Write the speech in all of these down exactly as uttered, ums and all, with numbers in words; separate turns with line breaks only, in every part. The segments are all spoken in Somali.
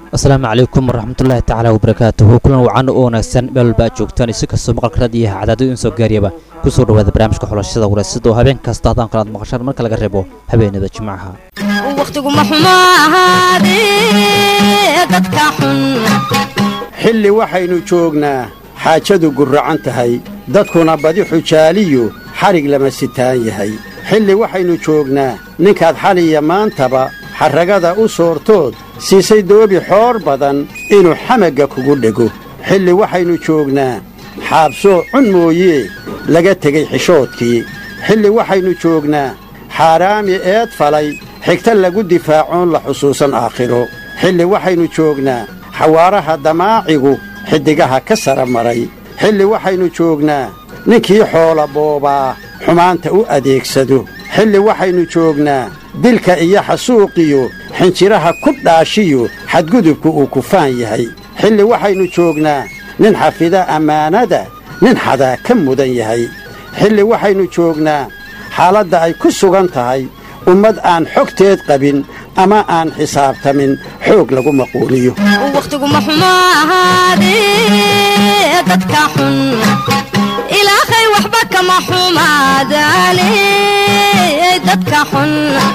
السلام عليكم ورحمة الله تعالى وبركاته كلنا وعنا ونسن بالبا جوجتان iska soo maqal raadiyaha cadaadu in soo gaariyaba ku soo dhawaada barnaamijka xulashada waraysido habeen kasta hadaan qalaad maqashar marka laga reebo habeenada jimcaha
waqtigu ma xumaade dadka xun
xilli waxaynu joognaa xaajadu guracan tahay dadkuna badi xujaaliyo xarig lama sitaan yahay xilli waxaynu joognaa ninkaad xaliya maantaba xaragada u soortood siisay doobi xoor badan inuu xamagga kugu dhego xilli waxaynu joognaa xaabsoo cun mooyee laga tegey xishoodkii xilli waxaynu joognaa xaaraami eed falay xigta lagu difaacoon la xusuusan aakhiro xilli waxaynu joognaa xawaaraha damaacigu xiddigaha ka sara maray xilli waxaynu joognaa ninkii xoola boobaa xumaanta u adeegsado xilli waxaynu joognaa dilka iyo xasuuqiyo xinjiraha ku dhaashiyo xadgudubku uu kufaan yahay xilli waxaynu joognaa nin xafida ammaanada nin xadaa ka mudan yahay xilli waxaynu joognaa xaaladda ay ku sugan tahay ummad aan xogteed qabin ama aan xisaabtamin xoog lagu maquuliyo
waqtigu ma xumaade dadka xun ilaahay waxba kama xumaadaane dadka xun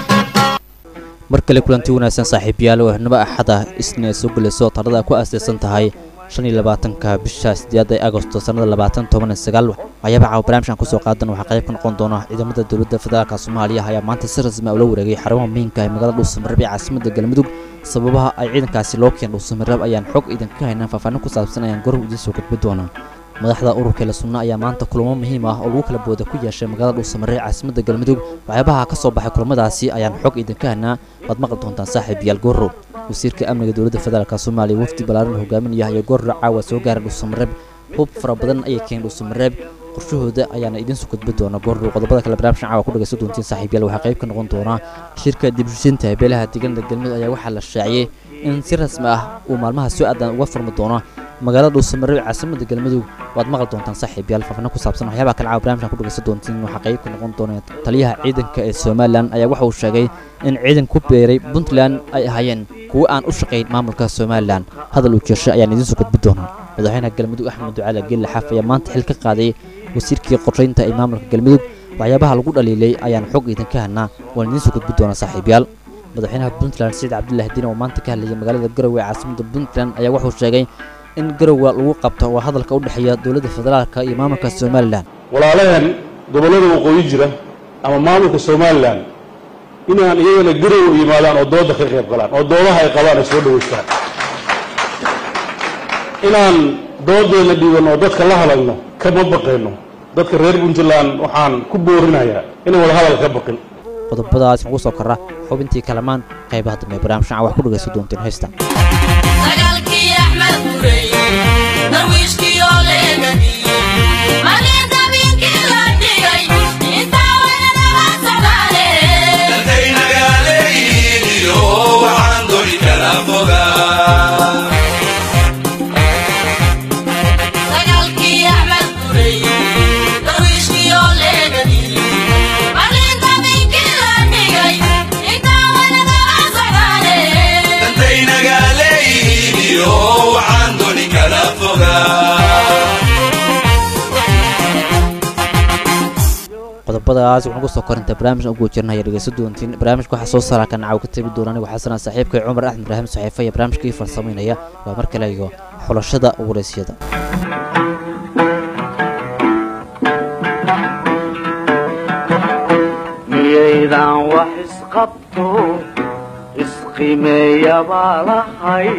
markale kulantii wanaagsan saaxiibayaal oo naba axada isna soo gulayso tarada ku aasaysan tahay shan iyo labaatanka bisha sideedda ee Agoosto sanada labaatan toban iyo sagaal waxyaaba caaw barnaamijkan ku soo qaadan waxa qayb ka noqon doona ciidamada dawladda federaalka Soomaaliya ayaa maanta si rasmi ah u wareegay xarumaha muhiimka ah ee magaalada Dhuusamareeb ee caasimadda Galmudug sababaha ay ciidankaasi loo keenay Dhuusamareeb ayaan xog idin ka haynaa faahfaahin ku saabsan ayaan goor u soo gudbin doonaa madaxda ururka la sunna ayaa maanta kulamo muhiim ah oo lagu kala booda ku yeeshay magaalada Dhuusamareeb caasimadda Galmudug waxyaabaha ka soo baxay kulamadaasi ayaan xog idin ka haynaa wad maqal doontaan saaxiibayaal gooro wasiirka amniga dawladda federaalka Soomaaliya wafdi balaaran hogaaminaya iyo goor caawa soo gaaray Dhuusamareeb hub fara badan ayay keenay Dhuusamareeb qorshahooda ayaana idin soo gudbin doona goor qodobada kala barnaamijka caawa ku dhageysan doontiin saaxiibayaal waxa qayb ka noqon doona shirka dibshinta beelaha deegaanka Galmudug ayaa waxa la shaaciyay in si rasmi ah uu maalmaha soo aadan uga furmi doono magaalada Dhuusamareeb caasimadda Galmudug waad maqal doontaan saaxiibayaal faahfaahin ku saabsan waxyaabaha kala caawa barnaamijka ku dhageysan doontiin waxa qayb ka noqon doona taliyaha ciidanka ee Soomaaliland ayaa waxa uu sheegay in ciidan ku beeray Puntland ay ahaayeen kuwa aan u shaqeyn maamulka Soomaaliland hadal uu jeeshay ayaan idin soo gudbin doonaa madaxweynaha Galmudug Axmed Ducaale Geelle Xaaf ayaa maanta xil ka qaaday wasiirkii qorsheynta ee maamulka Galmudug waxyaabaha lagu dhaliilay ayaan xog idin ka hanaa waan idin soo gudbin doonaa saaxiibayaal madaxweynaha Puntland Saciid Cabdullaahi Diin oo maanta ka hadlayay magaalada Garowe caasimadda Puntland ayaa wuxuu sheegay in Garowe lagu qabto waa hadalka u dhaxeeya dawladda federaalka iyo maamulka Soomaaliland
walaalahan gobolada waqooyi jira ama maamulka Soomaaliland inaan iyagana Garowe yimaadaan oo dooda ka qayb galaan oo doodaha ay qabaan ay soo dhaweystaan inaan doodeena dhiibano dadka la hadalno kama baqayno dadka reer Puntland waxaan ku boorinayaa inay wada hadal ka baqin
qodobadaas ugu soo kara xubintii kalamaan qaybaha dambe barnaamijka wax ku dhageysan doonteen heesta
dagaalkii Axmed Buurey darwiishkii oo leegadi marinta binkii la dhigay intaa weynana la socdaale dadayna gaaleeyihiyo waxaan dori kala fogaa dagaalkii Axmed Buurey darwiishkii oo leegadi marinta binkii la dhigay intaa weynana la socdaale dadayna gaaleeyihiyo waxaan dori kala fogaa
qodobadaas waxaan ku soo korinta barnaamijka ugu jirnaa dhageysan doontiin barnaamijka waxa soo saaraa kan caaw ka tabi doona aniga xasan saaxiibkay Cumar Axmed Ibrahim saxiifa iyo barnaamijkii farsameynaya waa mar kale iyo xulashada waraysiga
miyaydan wax isqabto isqimeeya baalahay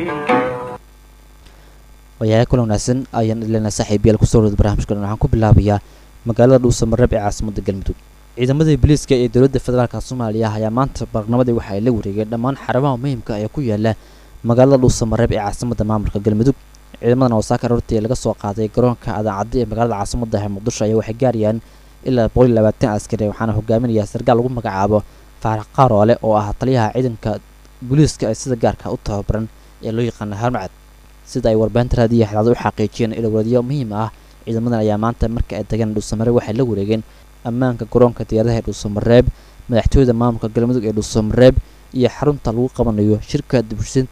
wayaa kula wanaagsan ayaan ilaa saaxiibayaal ku soo wada barnaamijkan waxaan ku bilaabayaa magaalada Dhuusamareeb ee caasimadda Galmudug ciidamada booliiska ee dawladda federaalka Soomaaliya ayaa maanta barnaamijyada waxa ay la wareegeen dhammaan xarumaha muhiimka ah ee ku yaala magaalada Dhuusamareeb ee caasimadda maamulka Galmudug ciidamadan oo saaka rortii laga soo qaaday garoonka Adaacadda ee magaalada caasimadda ee Muqdisho ayaa waxay gaarayaan ilaa boqol iyo labaatan askari waxaana hogaaminaya sargaal lagu magacaabo Faarax Qaroole oo ah taliyaha ciidanka booliiska ee sida gaarka u tababaran ee loo yaqaan Harmacad sida ay warbaahinta raadiyo xalada u xaqiijiyeen ilo wadiyo muhiim ah ciidamadan ayaa maanta marka ay tagaan Dhuusamareeb waxay la wareegeen ammaanka garoonka diyaaradaha ee Dhuusamareeb madaxtooyada maamulka Galmudug ee Dhuusamareeb iyo xarunta lagu qabanayo shirka dibshinta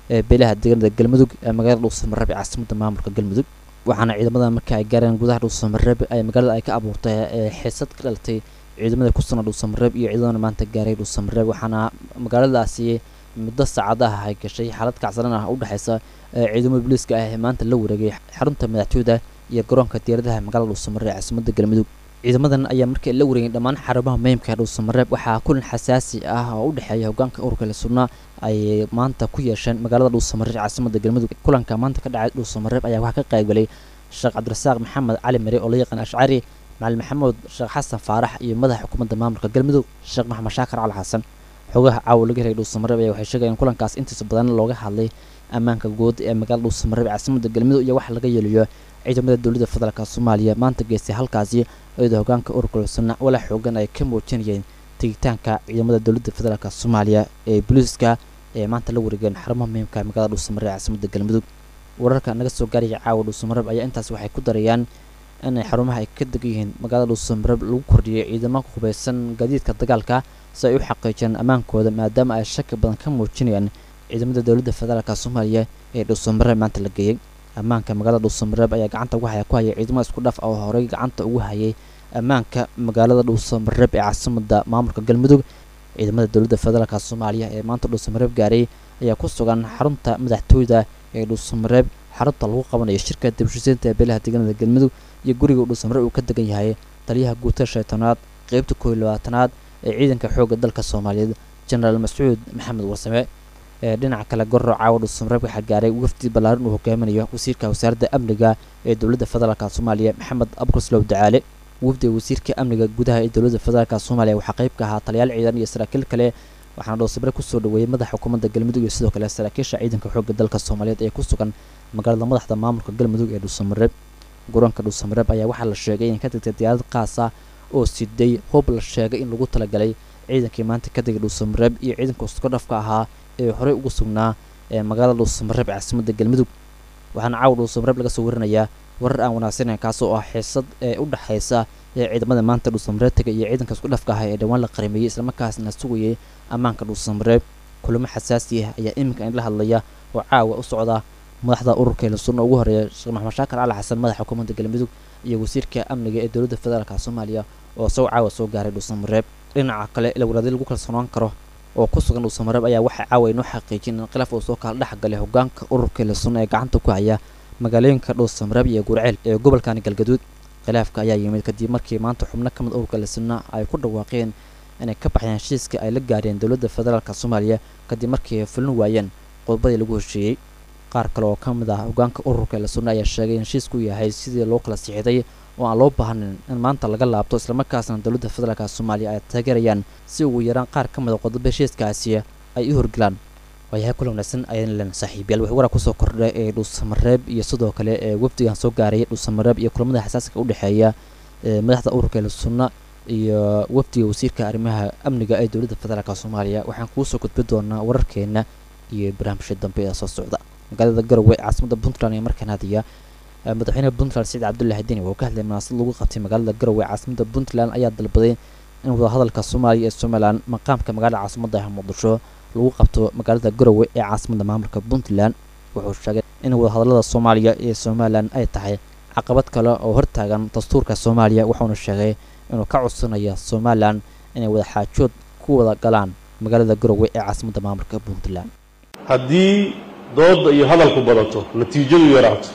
ee beelaha deegaanada galmudug ee magaalada dhuusamareeb ee caasimadda maamulka galmudug waxaana ciidamada marka ay gaareen gudaha dhuusamareeb ay magaalada ay ka abuurtay xiisad ka dhalatay ciidamada ku sugan dhuusamareeb iyo ciidamada maanta gaaray dhuusamareeb waxaana magaaladaasi muddo saacadaha ay gashay xaalad kacsanan ah u dhaxaysa ciidamada booliiska ah ee maanta la wareegay xarunta madaxtooyada iyo garoonka diyaaradaha magaalada dhuusamareeb ee caasimadda galmudug ciidamadan ayaa markii la wareegay dhammaan xarumaha muhiimka ah dhuusamareeb waxaa kulan xasaasi ah oo u dhexeeya hogaanka ururka la sugnaa ay maanta ku yeesheen magaalada dhuusamareeb ee caasimadda galmudug kulanka maanta ka dhacay dhuusamareeb ayaa waxaa ka qaybgalay sheekh cabdirasaaq maxamed cali mari oo la yaqaan ashcari macalin maxamuud sheekh xasan faarax iyo madaxa xukuumadda maamulka galmudug sheekh maxamed shaakar cali xasan xogaha caawa laga helay dhuusamareeb ayaa waxay sheegayeen kulankaas intiisa badan looga hadlay ammaanka guud ee magaalada dhuusamareeb ee caasimadda galmudug iyo waxa laga yeelayo ciidamada dowladda federaalka soomaaliya maanta geystay halkaasi iyadoo hogaanka ururka lasuna walaa xoogan ay ka muujinayeen tegitaanka ciidamada dowladda federaalka soomaaliya ee booliiska ee maanta la wareegeen xarumaha muhiimka magaalada dhuusamareeb ee caasimadda galmudug wararka naga soo gaaraya caawa dhuusamareeb ayaa intaas waxay ku darayaan inay xarumaha ay ka degan yihiin magaalada dhuusamareeb lagu kordhiyay ciidamo hubeysan gaadiidka dagaalka si ay u xaqiijiyaan ammaankooda maadaama ay shaki badan ka muujinayaan ciidamada dowladda federaalka soomaaliya ee dhuusamareeb maanta la geeyey ammaanka magaalada dhuusamareeb ayaa gacanta ugu haya ku hayay ciidamo isku dhaf oo horey gacanta ugu hayay ammaanka magaalada dhuusamareeb ee caasimadda maamulka galmudug ciidamada dowladda federaalka soomaaliya ee maanta dhuusamareeb gaaray ayaa ku sugan xarunta madaxtooyada ee dhuusamareeb xarunta lagu qabanayo shirka dibshiseynta ee beelaha deegaanada galmudug iyo guriga dhuusamareeb uu ka degan yahay taliyaha guutada shaytanaad qeybta koob iyo labaatanaad ee ciidanka xoogga dalka soomaaliyeed jenaraal mascuud maxamed warsame ee dhinaca kale gorro caawa dhuusamareeb waxaa gaaray wafdi ballaaran uu hogaaminayo wasiirka wasaaradda amniga ee dowladda federaalka soomaaliya maxamed abukar dacaale wafdiga wasiirka amniga gudaha ee dowladda federaalka soomaaliya waxaa qayb ka ahaa taliyaal ciidan iyo saraakiil kale waxaana dhuusamareeb kusoo dhaweeyey madaxa xukuumadda galmudug iyo sidoo kale saraakiisha ciidanka xoogga dalka soomaaliyeed ee ku sugan magaalada madaxda maamulka galmudug ee dhuusamareeb garoonka dhuusamareeb ayaa waxaa la sheegay in ka tagtay diyaarad qaas ah oo siday hub la sheegay in lagu talagalay ciidankii maanta ka degay dhuusamareeb iyo ciidanka isku dhafka ahaa ee horey ugu sugnaa ee magaalada dhuusamareeb ee caasimadda galmudug waxaana caawa dhuusamareeb laga soo warinayaa warar aan wanaagsaneyn kaas oo ah xiisad ee u dhexaysa ee ciidamada maanta dhuusamareeb tegay iyo ciidanka isku dhafka ahaa ee dhowaan la qarimeeyey islamarkaasna sugayay ammaanka dhuusamareeb kulamo xasaasi ah ayaa iminka in la hadlaya oo caawa u socda madaxda ururka la sunna ugu horeeya sheekh maxamed shaakar cali xasan madaxa xukuumadda galmudug iyo wasiirka amniga ee dowladda federaalka soomaaliya oo soo caawa soo gaaray dhuusamareeb dhinaca kale ila walaadii lagu kalsoonaan karo oo ku sugan dhuusamareeb ayaa waxaa caawa inoo xaqiijin in khilaaf uu soo kala dhex galay hogaanka ururka la sunna ee gacanta ku haya magaalooyinka dhuusamareeb iyo gurceel ee gobolkani galgaduud khilaafka ayaa yimid kadib markii maanta xubno ka mid ururka la sunna ay ku dhawaaqeen inay ka baxayaan heshiiska ay la gaareen dowladda federaalka soomaaliya kadib markii ay fulin waayeen qodobadii lagu heshiiyey qaar kale oo ka mid ah hogaanka ururka la sunna ayaa sheegay in heshiisku yahay sidii loo kala siixday oo aan loo baahnayn in maanta laga laabto islamarkaasna dowladda federaalka soomaaliya ay taageerayaan si ugu yaraan qaar ka mid a qodobo heshiiskaasi ay u horgelaan waayahay kula wanaagsan ayaan len saaxiibayaal wax waraa kusoo kordhay ee dhuusamareeb iyo sidoo kale ee wafdigan soo gaaray dhuusamareeb iyo kulamada xasaasiga u dhexeeya ee madaxda ururka la sunna iyo wafdiga wasiirka arrimaha amniga ee dowladda federaalka soomaaliya waxaan kuu soo gudbin doonaa wararkeena iyo barnaamijyada dambe ee soo socda magaalada garowe caasimadda puntland ee markaan hadiya madaxweynaha puntland saciid cabdullaahi deni oo ka hadlay munaasabad lagu qabtay magaalada garowe caasimadda puntland ayaa dalbaday in wadahadalka soomaaliya ee somalilan maqaamka magaalada caasimadda ah muqdisho lagu qabto magaalada garowe ee caasimadda maamulka puntland wuxuu sheegay in wadahadalada soomaaliya ee somalilan ay tahay caqabad kale oo hortaagan dastuurka soomaaliya wuxuuna sheegay inuu ka codsanayo somalilan inay wada xaajood ku wada galaan magaalada garowe ee caasimadda maamulka puntland
haddii doodda iyo hadalku badato natiijadu yaraato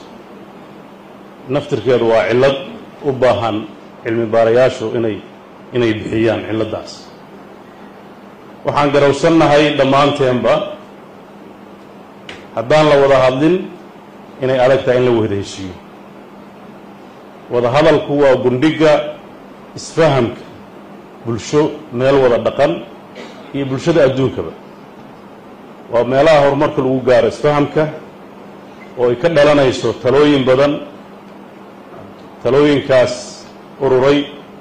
naftirkeedu waa cillad u baahan cilmi baarayaashu inay inay bixiyaan cilladdaas waxaan garowsannahay dhammaanteenba haddaan la wada hadlin inay adag tahay in la wada heshiiyo wada hadalku waa gundhiga isfahamka bulsho meel wada dhaqan iyo bulshada adduunkaba waa meelaha horumarka lagu gaaro isfahamka oo ay ka dhalanayso talooyin badan talooyinkaas ururay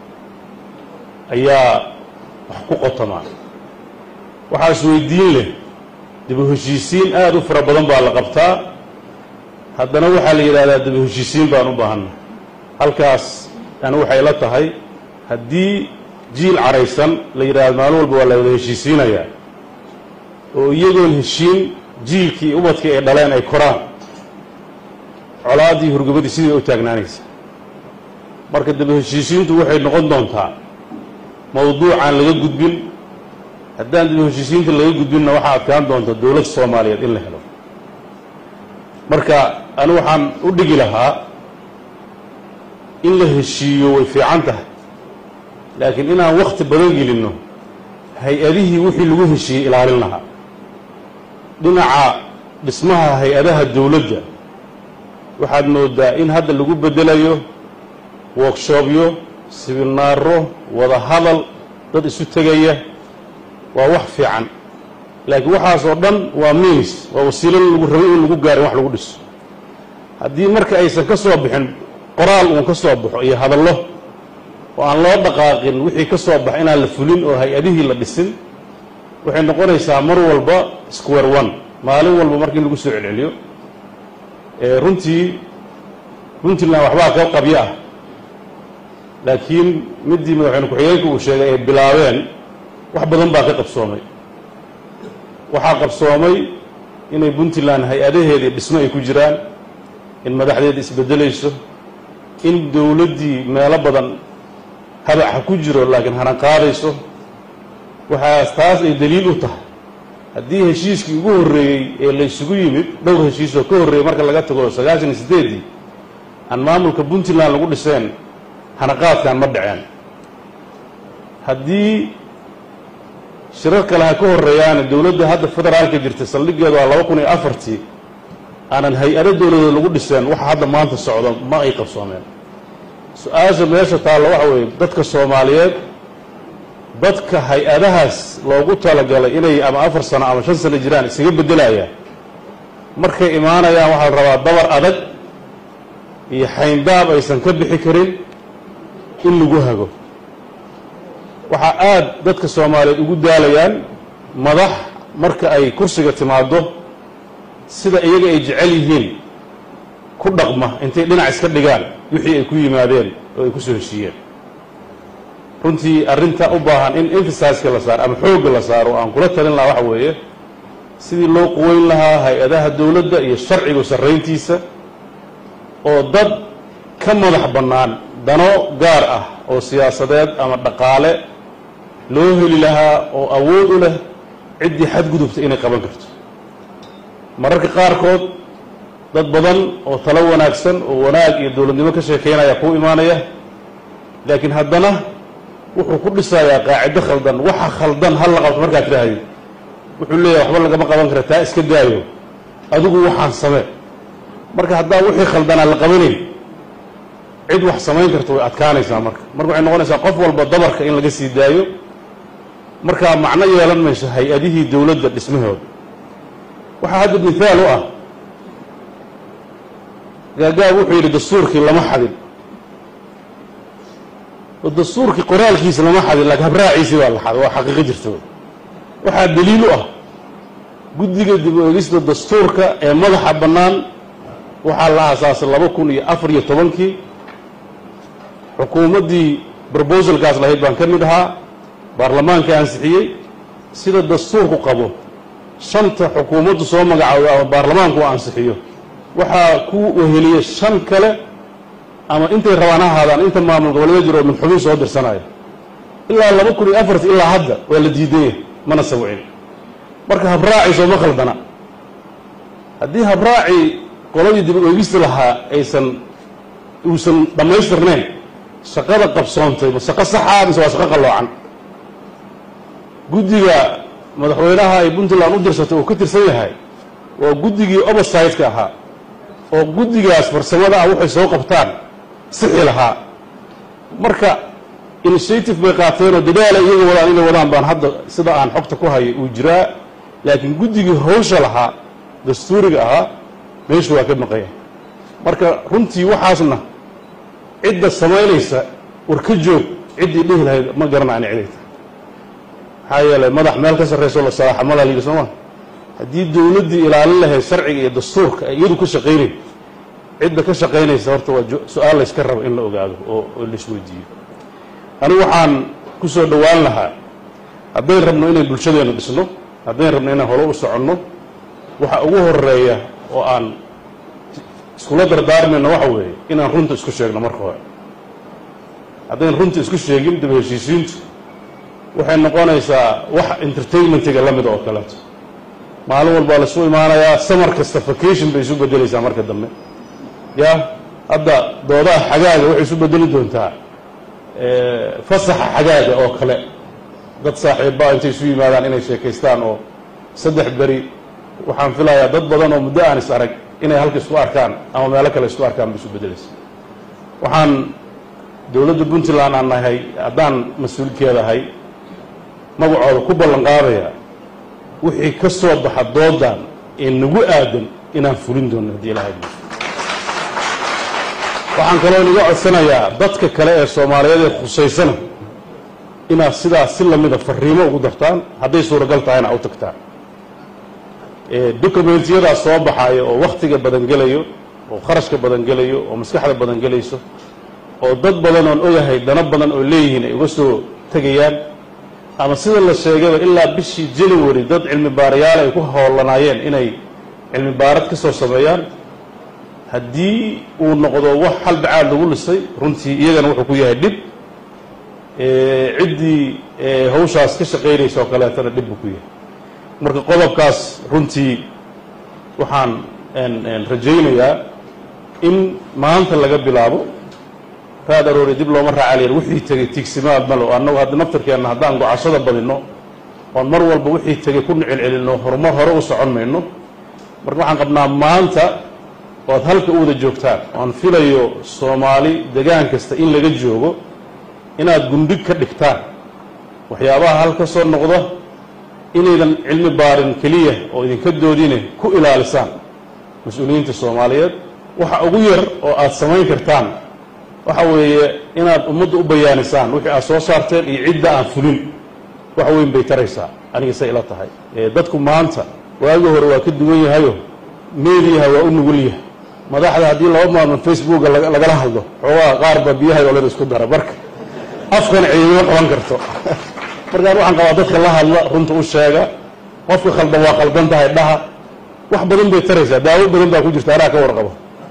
ayaa wax ku qotamaa waxaa isweydiin leh dib u heshiisiin aada u fara badan baa la qabtaa haddana waxaa la yidhahdaa dib u heshiisiin baan u baahanna halkaas ani waxay la tahay haddii jiil caraysan la yidhahdo maalin walba waa la wada heshiisiinayaa oo iyagoon heshiin jiilkii ubadkii ay dhaleen ay koraan colaaddii hurgabadii sidii u taagnaanaysa marka daba heshiisiintu waxay noqon doontaa mawduucaan laga gudbin haddaan daba heshiisiinta laga gudbinna waxaa adkaan doonta dowlad soomaaliyeed in la helo marka anigu waxaan u dhigi lahaa in la heshiiyo way fiican tahay laakiin inaan wakhti badan gelinno hay-adihii wixii lagu heshiiyey ilaalin lahaa dhinaca dhismaha hay-adaha dowladda waxaad moodaa in hadda lagu beddelayo workshoobyo siminaaro wada hadal dad isu tegaya waa wax fiican laakiin waxaas oo dhan waa means waa wasiilo lagu rabay in lagu gaarin wax lagu dhiso haddii marka aysan ka soo bixin qoraal uun ka soo baxo iyo hadallo oo aan loo dhaqaaqin wixii ka soo baxa inaan la fulin oo hay-adihii la dhisin waxay noqonaysaa mar walba square one maalin walba markii lagu soo celceliyo runtii puntland waxbaa ka qabyo ah laakiin middii madaxweyne ku-xigeenka uu sheegay ay bilaabeen wax badan baa ka qabsoomay waxaa qabsoomay inay puntland hay-adaheedii dhismo ay ku jiraan in madaxdeeda isbeddelayso in dowladdii meelo badan habaxa ku jiro laakiin haran qaadayso waxaas taas ay daliil u tahay haddii heshiiskii ugu horreeyey ee laysugu yimid dhowr heshiis oo ka horreeyey marka laga tago sagaashan iyo siddeeddii aan maamulka puntland lagu dhiseen hanaqaadkan ma dhaceen haddii shirar kale ha ka horreeyaane dowladda hadda federaalka jirta saldhiggeedu waa laba kun iyo afartii aanan hay-ado dowladeed lagu dhiseen waxa hadda maanta socdo ma ay qabsoomeen su-aasha meesha taallo waxa weeye dadka soomaaliyeed dadka hay-adahaas loogu talagalay inay ama afar sano ama shan sano jiraan isaga beddelayaan markay imaanayaan waxaa la rabaa dabar adag iyo xayndaab aysan ka bixi karin in lagu hago waxaa aad dadka soomaaliyeed ugu daalayaan madax marka ay kursiga timaaddo sida iyaga ay jecel yihiin ku dhaqma intay dhinac iska dhigaan wixii ay ku yimaadeen oo ay ku soo heshiiyeen runtii arrinta u baahan in emphasizeka la saaro ama xoogga la saaro oo aan kula talin lahaa waxa weeye sidii loo quweyn lahaa hay-adaha dowladda iyo sharcigu sarrayntiisa oo dad ka madax bannaan dano gaar ah oo siyaasadeed ama dhaqaale loo heli lahaa oo awood u leh ciddii xadgudubta inay qaban karto mararka qaarkood dad badan oo talo wanaagsan oo wanaag iyo dowladnimo ka sheekaynaya kuu imaanaya laakiin haddana wuxuu ku dhisayaa qaacido khaldan waxa khaldan hal la qabto markaad tidhaahdi wuxuu leeyahay waxba lagama qaban kara taa iska daayo adigu waxaan samee marka haddaa wixii khaldanaa la qabanayn cid wax samayn karta way adkaanaysaa marka marka waxay noqonaysaa qof walba dabarka in laga sii daayo markaa macno yeelan mayso hay-adihii dowladda dhismahooda waxaa hadda mithaal u ah gaagaab wuxuu yidhi dastuurkii lama xadin oo dastuurkii qoraalkiisa lama xadin laakiin habraaciisii baa la xaday waa xaqiiqo jirta waxaa daliil u ah guddiga dib u eegista dastuurka ee madaxa bannaan waxaa la aasaasay laba kun iyo afar iyo tobankii xukuumaddii brobosalkaas lahayd baan ka mid ahaa baarlamaanka ansixiyey sida dastuurku qabo shanta xukuumaddu soo magacaawda ama baarlamaanku u ansixiyo waxaa ku weheliya shan kale ama intay rabaan ha ahaadaan inta maamul goboleed jiro oo madaxweyne soo dirsanaya ilaa laba kun iyo afartii ilaa hadda waa la diidanya mana sawicin marka habraaci sooma khaldana haddii habraaci qoladii dib u eegista lahaa aysan uusan dhammaystirnayn shaqada qabsoontay ma shaqo saxa mise waa shaqo qalloocan guddiga madaxweynaha ay puntland u dirsatay uu ka tirsan yahay waa guddigii oversite-ka ahaa oo guddigaas farsamada ah waxay soo qabtaan sixi lahaa marka initiative bay qaateenoo dadaala iyaga wadaan inay wadaan baan hadda sida aan xogta ku hayay uu jiraa laakiin guddigii hawsha lahaa dastuuriga ahaa meeshu waa ka maqanya marka runtii waxaasna cidda samaynaysa war ka joog ciddii dhihi lahayd ma garanayna ciday tahay maxaa yeelay madax meel ka sarrayso la salaaxa malaa lihi sooma haddii dowladdii ilaalin lahayd sharciga iyo dastuurka ay iyadu ka shaqaynayn cidda ka shaqaynaysa horta waa su-aal layska rabo in la ogaado oo oo laisweydiiyo anigu waxaan ku soo dhowaan lahaa haddayn rabno inay bulshadeennu dhisno haddayn rabno inaan hore u soconno waxa ugu horeeya oo aan iskula dardaarmayno waxa weeye inaan runta isku sheegno marka hore haddayn runta isku sheegin dib heshiisiintu waxay noqonaysaa wax entertainmentiga la mid oo kaleeto maalin walbaa la isu imaanayaa samar kasta vacation bay isu bedelaysaa marka dambe ya hadda doodaha xagaaga waxay isu bedeli doontaa fasaxa xagaaga oo kale dad saaxiibbaa intay isu yimaadaan inay sheekaystaan oo saddex beri waxaan filayaa dad badan oo muddo aan is arag inay halka isku arkaan ama meelo kale isku arkaan bay isu bedelaysa waxaan dowladda puntland aan nahay haddaan mas-uulkeedahay magacooda ku ballan qaadaya wixii ka soo baxa doodan ee nagu aadan inaan fulin doono haddii ilaahay waxaan kaloo niga codsanayaa dadka kale ee soomaaliyeed ee khusaysana inaad sidaas si lamida fariimo ugu dartaan hadday suuragal tahayna u tagtaan documentiyadaas soo baxayo oo wakhtiga badan gelayo oo kharashka badan gelayo oo maskaxda badan gelayso oo dad badan oon ogahay dano badan oo leeyihiin ay uga soo tegayaan ama sida la sheegayba ilaa bishii january dad cilmi baarayaal ay ku howlanaayeen inay cilmi baarad ka soo sameeyaan haddii uu noqdo wax hal bacaad lagu lisay runtii iyagana wuxuu ku yahay dhib ciddii hawshaas ka shaqaynaysa oo kaleetana dhib buu ku yahay marka qodobkaas runtii waxaan rajaynayaa in maanta laga bilaabo raad aroori dib looma raacalayan wixii tegey tiigsimaad malo annagu hadda naftarkeenna haddaan gocashada badinno oon mar walba wixii tegey ku celcelinno horumar hore u socon mayno marka waxaan qabnaa maanta oad halka u wada joogtaan oan filayo soomaali degaan kasta in laga joogo inaad gundhig ka dhigtaan waxyaabaha hal ka soo noqda inaydan cilmi baarin keliya oo idinka doodine ku ilaalisaan mas-uuliyiinta soomaaliyeed waxa ugu yar oo aad samayn kartaan waxa weeye inaad ummadda u bayaanisaan wixii aad soo saarteen iyo cidda aan fulin wax weyn bay taraysaa aniga say ila tahay dadku maanta waagii hore waa ka duwan yahayo meediyaha waa u nugul yahay madaxda haddii laba maalmood facebooka lagala hadlo xoogaa qaarba biyahay oo len isku dara marka afkana ciidama qaban karto markaan waxaan qabaa dadka la hadla runta u sheega qofka khaldan waa khaldan tahay dhaha wax badan bay taraysaa daawo badan baa ku jirta anaa ka warqabo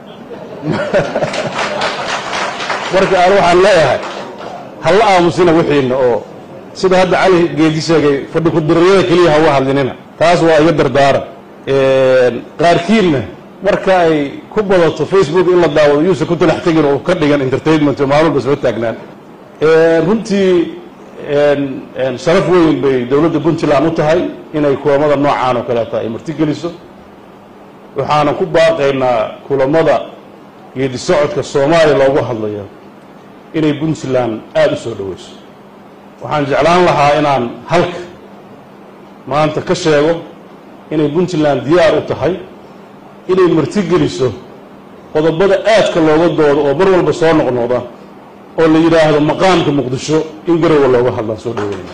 marka aan waxaan leeyahay halla aamusina wixiina oo sida hadda cali geedi sheegay fadhi ku-diriyada keliya hawa hadlinina taas waa iga dardaara qaarkiinna marka ay ku badato facebook in la daawado yuusan ku talax tegin oo ka dhigan entertainment oo maalin walba soo taagnaan runtii sharaf weyn bay dowladda puntland u tahay inay kulamada noocaan oo kaleeta ay martigeliso waxaana ku baaqaynaa kulamada geedi socodka soomaaliya loogu hadlayo inay puntland aada u soo dhoweyso waxaan jeclaan lahaa inaan halka maanta ka sheego inay puntland diyaar u tahay inay martigeliso qodobada aadka looga doodo oo mar walba soo noqnoqda oo la yidhaahdo maqaamka muqdisho in garowa looga hadlaan soo dhoweyna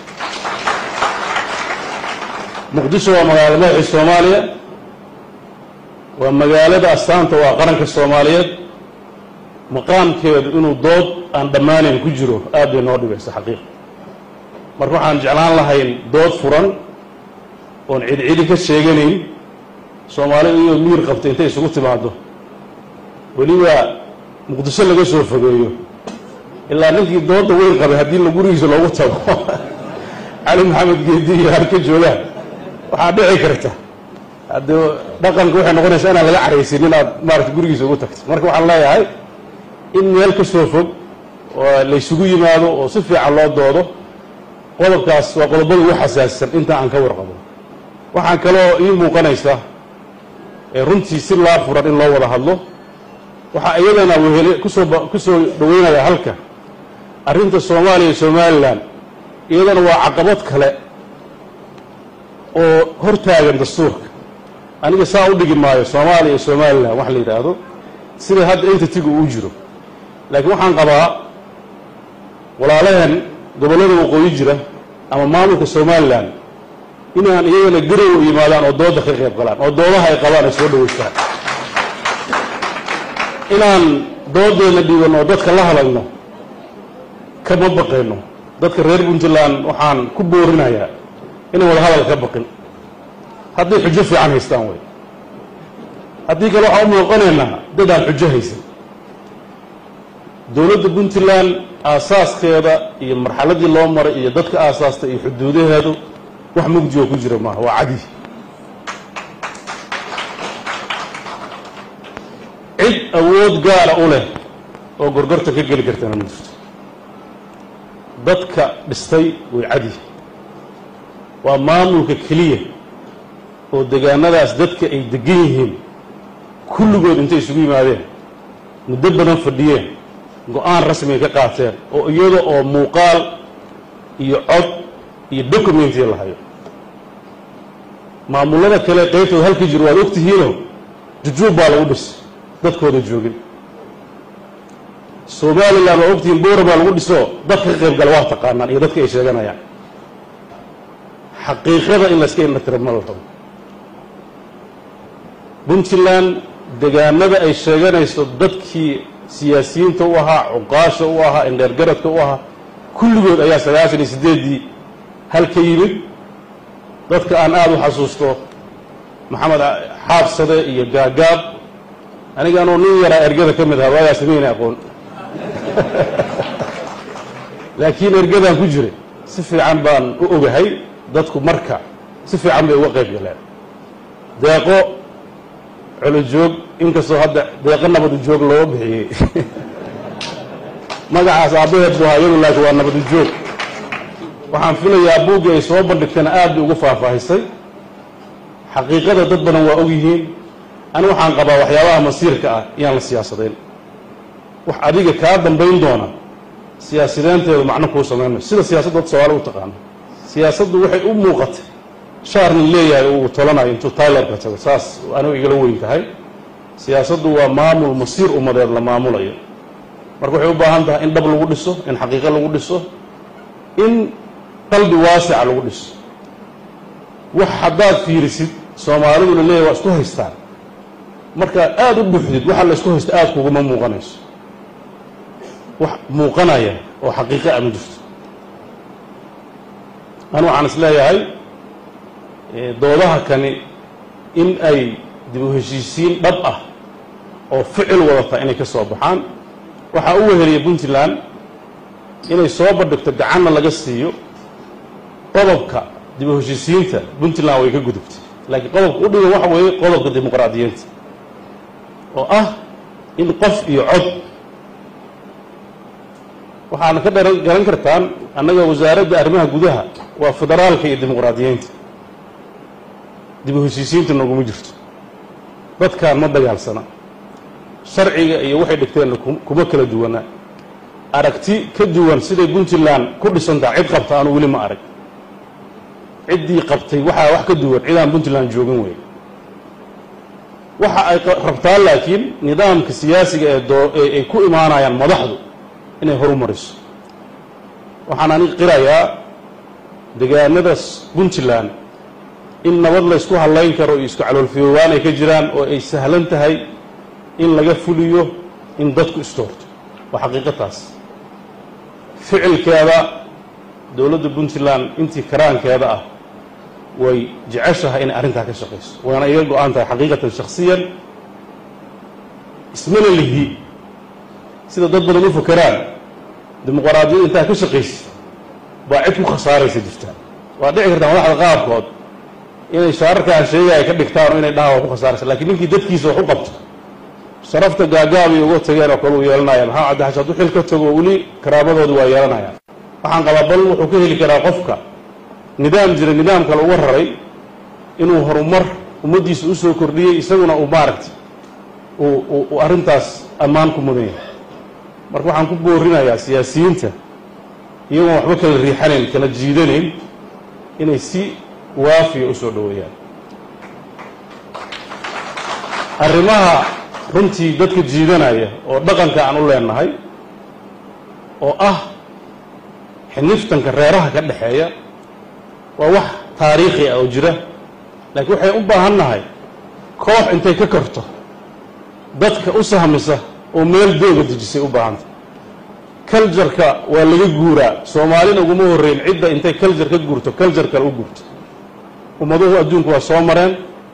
muqdisho waa magaalada madaxii soomaaliya waa magaalada astaanta waa qaranka soomaaliyeed maqaamkeedu inuu dood aan dhammaanayn ku jiro aad bay noo dhibaysa xaqiiqa marka waxaan jeclaan lahayn dood furan oon cidcidi ka sheeganayn soomaalida iyoo miir qabta intay isugu timaado weliba muqdisho laga soo fogeeyo ilaa ninkii dooda weyn qabay haddii la gurigiisa loogu tago cali maxamed geedi iyo halka joogaan waxaa dhici karta hadde dhaqanka waxay noqonaysaa inaan laga caraysin inaad maarata gurigiisa ugu tagto marka waxaan leeyahay in meel ka soo fog oo laysugu yimaado oo si fiican loo doodo qodobkaas waa qodobada ugu xasaasisan inta aan ka warqabo waxaan kaloo ii muuqanaysa runtii si laa furan in loo wada hadlo waxaa iyadana wehele kusoo kusoo dhaweynaya halka arrinta soomaaliya iyo somalilan iyadana waa caqabad kale oo hor taagan dastuurka aniga saa u dhigi maayo soomaaliya iyo somalilan wax la yidhaahdo sida hadda entitiga uu jiro laakiin waxaan qabaa walaalaheen gobollada waqooyi jira ama maamulka somalilan inaan iyagana garow yimaadaan oo dooda ka qayb galaan oo doodaha ay qabaan ay soo dhaweystaan inaan doodeena dhiibanno oo dadka la hadalno kama baqayno dadka reer puntland waxaan ku boorinayaa inay wada hadal ka baqin hadday xujo fiican haystaan wey haddii kale waxaan u muuqanaynaa dad aan xujo haysan dowladda puntland aasaaskeeda iyo marxaladii loo maray iyo dadka aasaasta iyo xuduudaheedu wax mugdi oo ku jira maaha waa cadi cid awood gaara u leh oo gorgorta ka geli kartana ma jirto dadka dhistay way cadi waa maamulka keliya oo deegaanadaas dadka ay degan yihiin kulligood intay isugu yimaadeen muddo badan fadhiyeen go-aan rasmiga ka qaateen oo iyada oo muuqaal iyo cod iyo documentiya la hayo maamullada kale qaybtooda halka jiro waad ogtihiinoo jujuub baa lagu dhisay dadkooda joogin somalilan waa ogtihiin boora baa lagu dhiso dadka ka qayb gala waa taqaanaan iyo dadka ay sheeganayaan xaqiiqada in layska indhatira ma la rabo puntland deegaanada ay sheeganayso dadkii siyaasiyiinta u ahaa cuqaasha u ahaa indheergaradka u ahaa kulligood ayaa sagaashan iyo siddeeddii hal ka yimid dadka aan aada u xasuusto maxamed xaabsade iyo gaagaab aniga anoo nin yaraa ergada ka mid ahaa waagaas mayna aqoon laakiin ergadaan ku jiray si fiican baan u ogahay dadku marka si fiican bay uga qayb galeen deeqo colojoog inkastoo hadda deeqo nabadu joog loo bixiyey magacaas aabbaheed buu hayadu laakiin waa nabadu joog waxaan filayaa buuggii ay soo bandhigtana aad bay ugu faahfaahisay xaqiiqada dad badan waa og yihiin ani waxaan qabaa waxyaabaha masiirka ah iyaan la siyaasadayn wax adiga kaa dambayn doona siyaasideynteedu macno kuu samayn mayso sida siyaasadda dad soomaali u taqaano siyaasaddu waxay u muuqatay shaarnin leeyahay uu tolanayo intuu taylarka tago saas anigu igala weyn tahay siyaasaddu waa maamul masiir ummadeed la maamulayo marka waxay u baahan tahay in dhab lagu dhiso in xaqiiqo lagu dhiso in qalbi waasica lagu dhiso wax haddaad fiirisid soomaalidu la leeyahay waa isku haystaan markaad aada u buuxdid waxa la isku haysto aada kuguma muuqanayso wax muuqanaya oo xaqiiqo ah ma jirto anu waxaan is leeyahay doodaha kani in ay dib u heshiisiin dhab ah oo ficil wadata inay ka soo baxaan waxaa u weheliyay puntland inay soo bandhigto gacanna laga siiyo qodobka dib u heshiisiinta puntland way ka gudubtay laakiin qodobka u dhigan waxa weeye qodobka dimuqraadiyiinta oo ah in qof iyo cod waxaana ka dharan garan kartaan annaga wasaaradda arrimaha gudaha waa federaalka iyo dimuqraadiyiinta dib u heshiisiinta noguma jirto dadkaan ma dagaalsana sharciga iyo waxay dhigteenna kuma kala duwanaa aragti ka duwan siday puntland ku dhisantaha cid qabta aanu weli ma arag ciddii qabtay waxaa wax ka duwan cidaan puntland joogin wey waxa ay rabtaa laakiin nidaamka siyaasiga ee doo ay ku imaanayaan madaxdu inay horumariso waxaan aniga qirayaa deegaanadaas puntland in nabad la isku hadlayn karo iyo isku caloolfiyoobaan ay ka jiraan oo ay sahlan tahay in laga fuliyo in dadku istoorto waa xaqiiqataas ficilkeeda dowladda puntland intii karaankeeda ah way jeceshahay inay arrintaa ka shaqayso waana iga go-aan tahay xaqiiqatan shakhsiyan ismana lihi sida dad badan u fakeraan dimuqraadiyad intaa ka shaqaysa baa cid ku khasaaraysa jirtaa waa dhici kartaa madaxda qaabkood inay shaararkaan sheegaya ka dhigtaan oo inay dhahaan waa ku khasaaraysa lakiin ninkii dadkiisa wax u qabto sharafta gaagaabay uga tageen oo kale uu yeelanaya maxaa caddaxash hadduu xil ka tago weli karaamadoodu waa yeelanayaan waxaan qabaa bal wuxuu ka heli karaa qofka nidaam jira nidaam kale uga raray inuu horumar ummaddiisa u soo kordhiyey isaguna uu maaragtay uu arrintaas ammaan ku mudan yahay marka waxaan ku boorinayaa siyaasiyiinta iyagoon waxba kala riixanayn kala jiidanayn inay si waafiya u soo dhoweeyaan arrimaha runtii dadka jiidanaya oo dhaqanka aan u leenahay oo ah xiniftanka reeraha ka dhexeeya waa wax taariikhi ah oo jira laakiin waxay u baahan nahay koox intay ka korto dadka u sahmisa oo meel dooga dejisay u baahanta culjarka waa laga guuraa soomaalina uguma horreyn cidda intay culjar ka guurto culjar kale u guurto ummaduhu adduunku waa soo mareen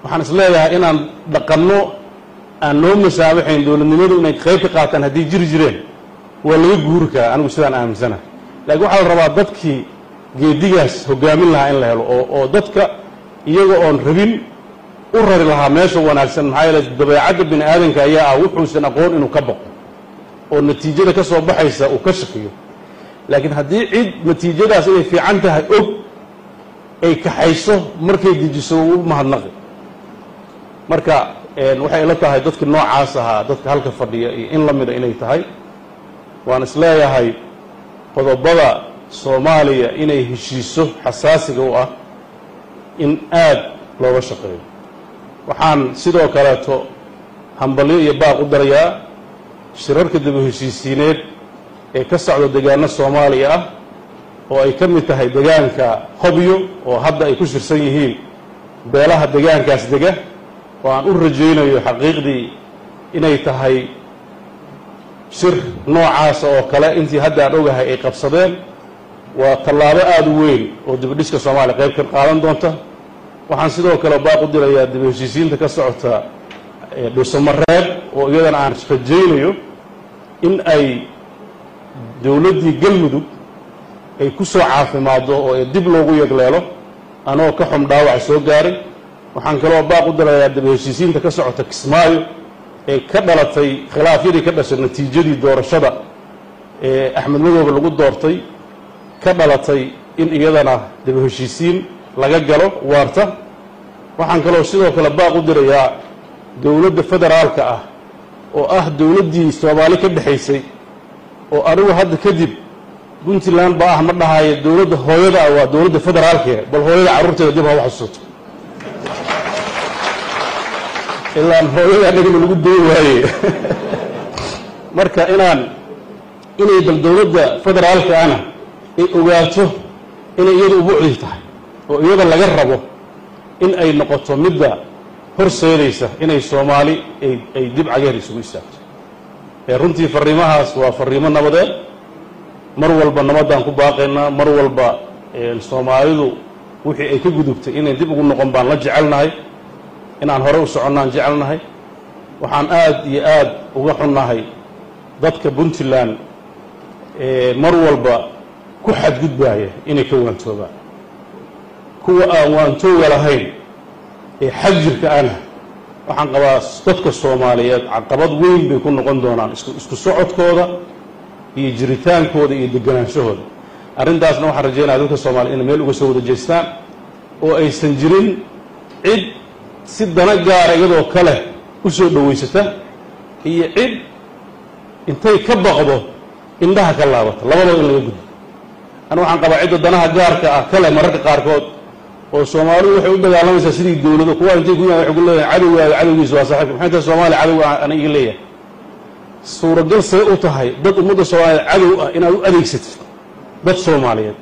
waxaan is leeyahay inaan dhaqanno aan noo masaabaxayn dowladnimadu inay qayb ka qaataan haddii jiri jireen waa laga guuri karaa anigu sidaan aaminsanahay laakiin waxaa la rabaa dadkii geedigaas hoggaamin lahaa in la helo oo oo dadka iyaga oon rabin u rari lahaa meesha wanaagsan maxaa yeele dabeecadda bini aadanka ayaa ah wuxuusan aqoon inuu ka baqo oo natiijada ka soo baxaysa uu ka shakiyo laakiin haddii cid natiijadaas inay fiican tahay og ay kaxayso markay dejiso u mahadnaqi marka waxay ila tahay dadka noocaas ahaa dadka halka fadhiya iyo in la mida inay tahay waan is leeyahay qodobada soomaaliya inay heshiiso xasaasiga u ah in aad looga shaqeeyo waxaan sidoo kaleeto hambalyo iyo baaq u darayaa shirarka daba heshiisiineed ee ka socda deegaano soomaaliya ah oo ay ka mid tahay deegaanka hobyo oo hadda ay ku shirsan yihiin beelaha deegaankaas dega oo aan u rajaynayo xaqiiqdii inay tahay shir noocaasa oo kale intii hadda aan ogahay ay qabsadeen waa tallaabo aada u weyn oo dibadhiska soomaaliya qayb ka qaadan doonta waxaan sidoo kale baaq u dirayaa daba heshiisiinta ka socota dhuusamareeb oo iyadana aan rajaynayo in ay dowladdii galmudug ay ku soo caafimaaddo oo ee dib loogu yegleelo anoo ka xum dhaawac soo gaaray waxaan kaloo baaq u dirayaa daba heshiisiinta ka socota kismaayo ee ka dhalatay khilaafyadii ka dhashay natiijadii doorashada ee axmed madoobe lagu doortay ka dhalatay in iyadana daba heshiisiin laga galo waarta waxaan kaloo sidoo kale baaq u dirayaa dowladda federaalka ah oo ah dowladdii soomaali ka dhexaysay oo anigu hadda kadib puntland baa ah ma dhahayo dowladda hooyada ah waa dowladda federaalkee bal hooyada carruurteeda dib ha u xasuusto ilaan hooyada anagana lagu dayi waaye marka inaan inay bal dowladda federaalka ana ay ogaato inay iyada ubuucdii tahay oo iyada laga rabo in ay noqoto midda horseedaysa inay soomaali ay ay dib cageer isugu istaagto ee runtii fariimahaas waa fariimo nabadeed mar walba nabadaan ku baaqaynaa mar walba soomaalidu wixii ay ka gudubtay inay dib ugu noqon baan la jecelnahay inaan hore u soconnaan jecelnahay waxaan aad iyo aad uga xunnahay dadka puntland ee mar walba ku xadgudbaaya inay ka waantoobaan kuwa aan waantooga lahayn ee xag jirka ana waxaan qabaa dadka soomaaliyeed caqabad weyn bay ku noqon doonaan isku isku socodkooda iyo jiritaankooda iyo deganaanshahooda arrintaasna waxaan rajaynaya dadka soomaaliya inay meel uga soo wada jeestaan oo aysan jirin cid si dana gaara iyadoo kale u soo dhowaysata iyo cid intay ka baqdo indhaha ka laabata labadaba in laga gudbo ana waxaan qabaa cidda danaha gaarka ah kale mararka qaarkood oo soomaalidu waxay u dagaalamaysaa sidii dowlado kuwa intay ku yahay waxay ku leeyahay cadowgaaga cadowgiisa waa saaxiibka maxay tahay soomaaliya cadow ana iga leeyahay suuragal say u tahay dad ummadda soomaaliyeed cadow ah inaad u adeegsatid dad soomaaliyeed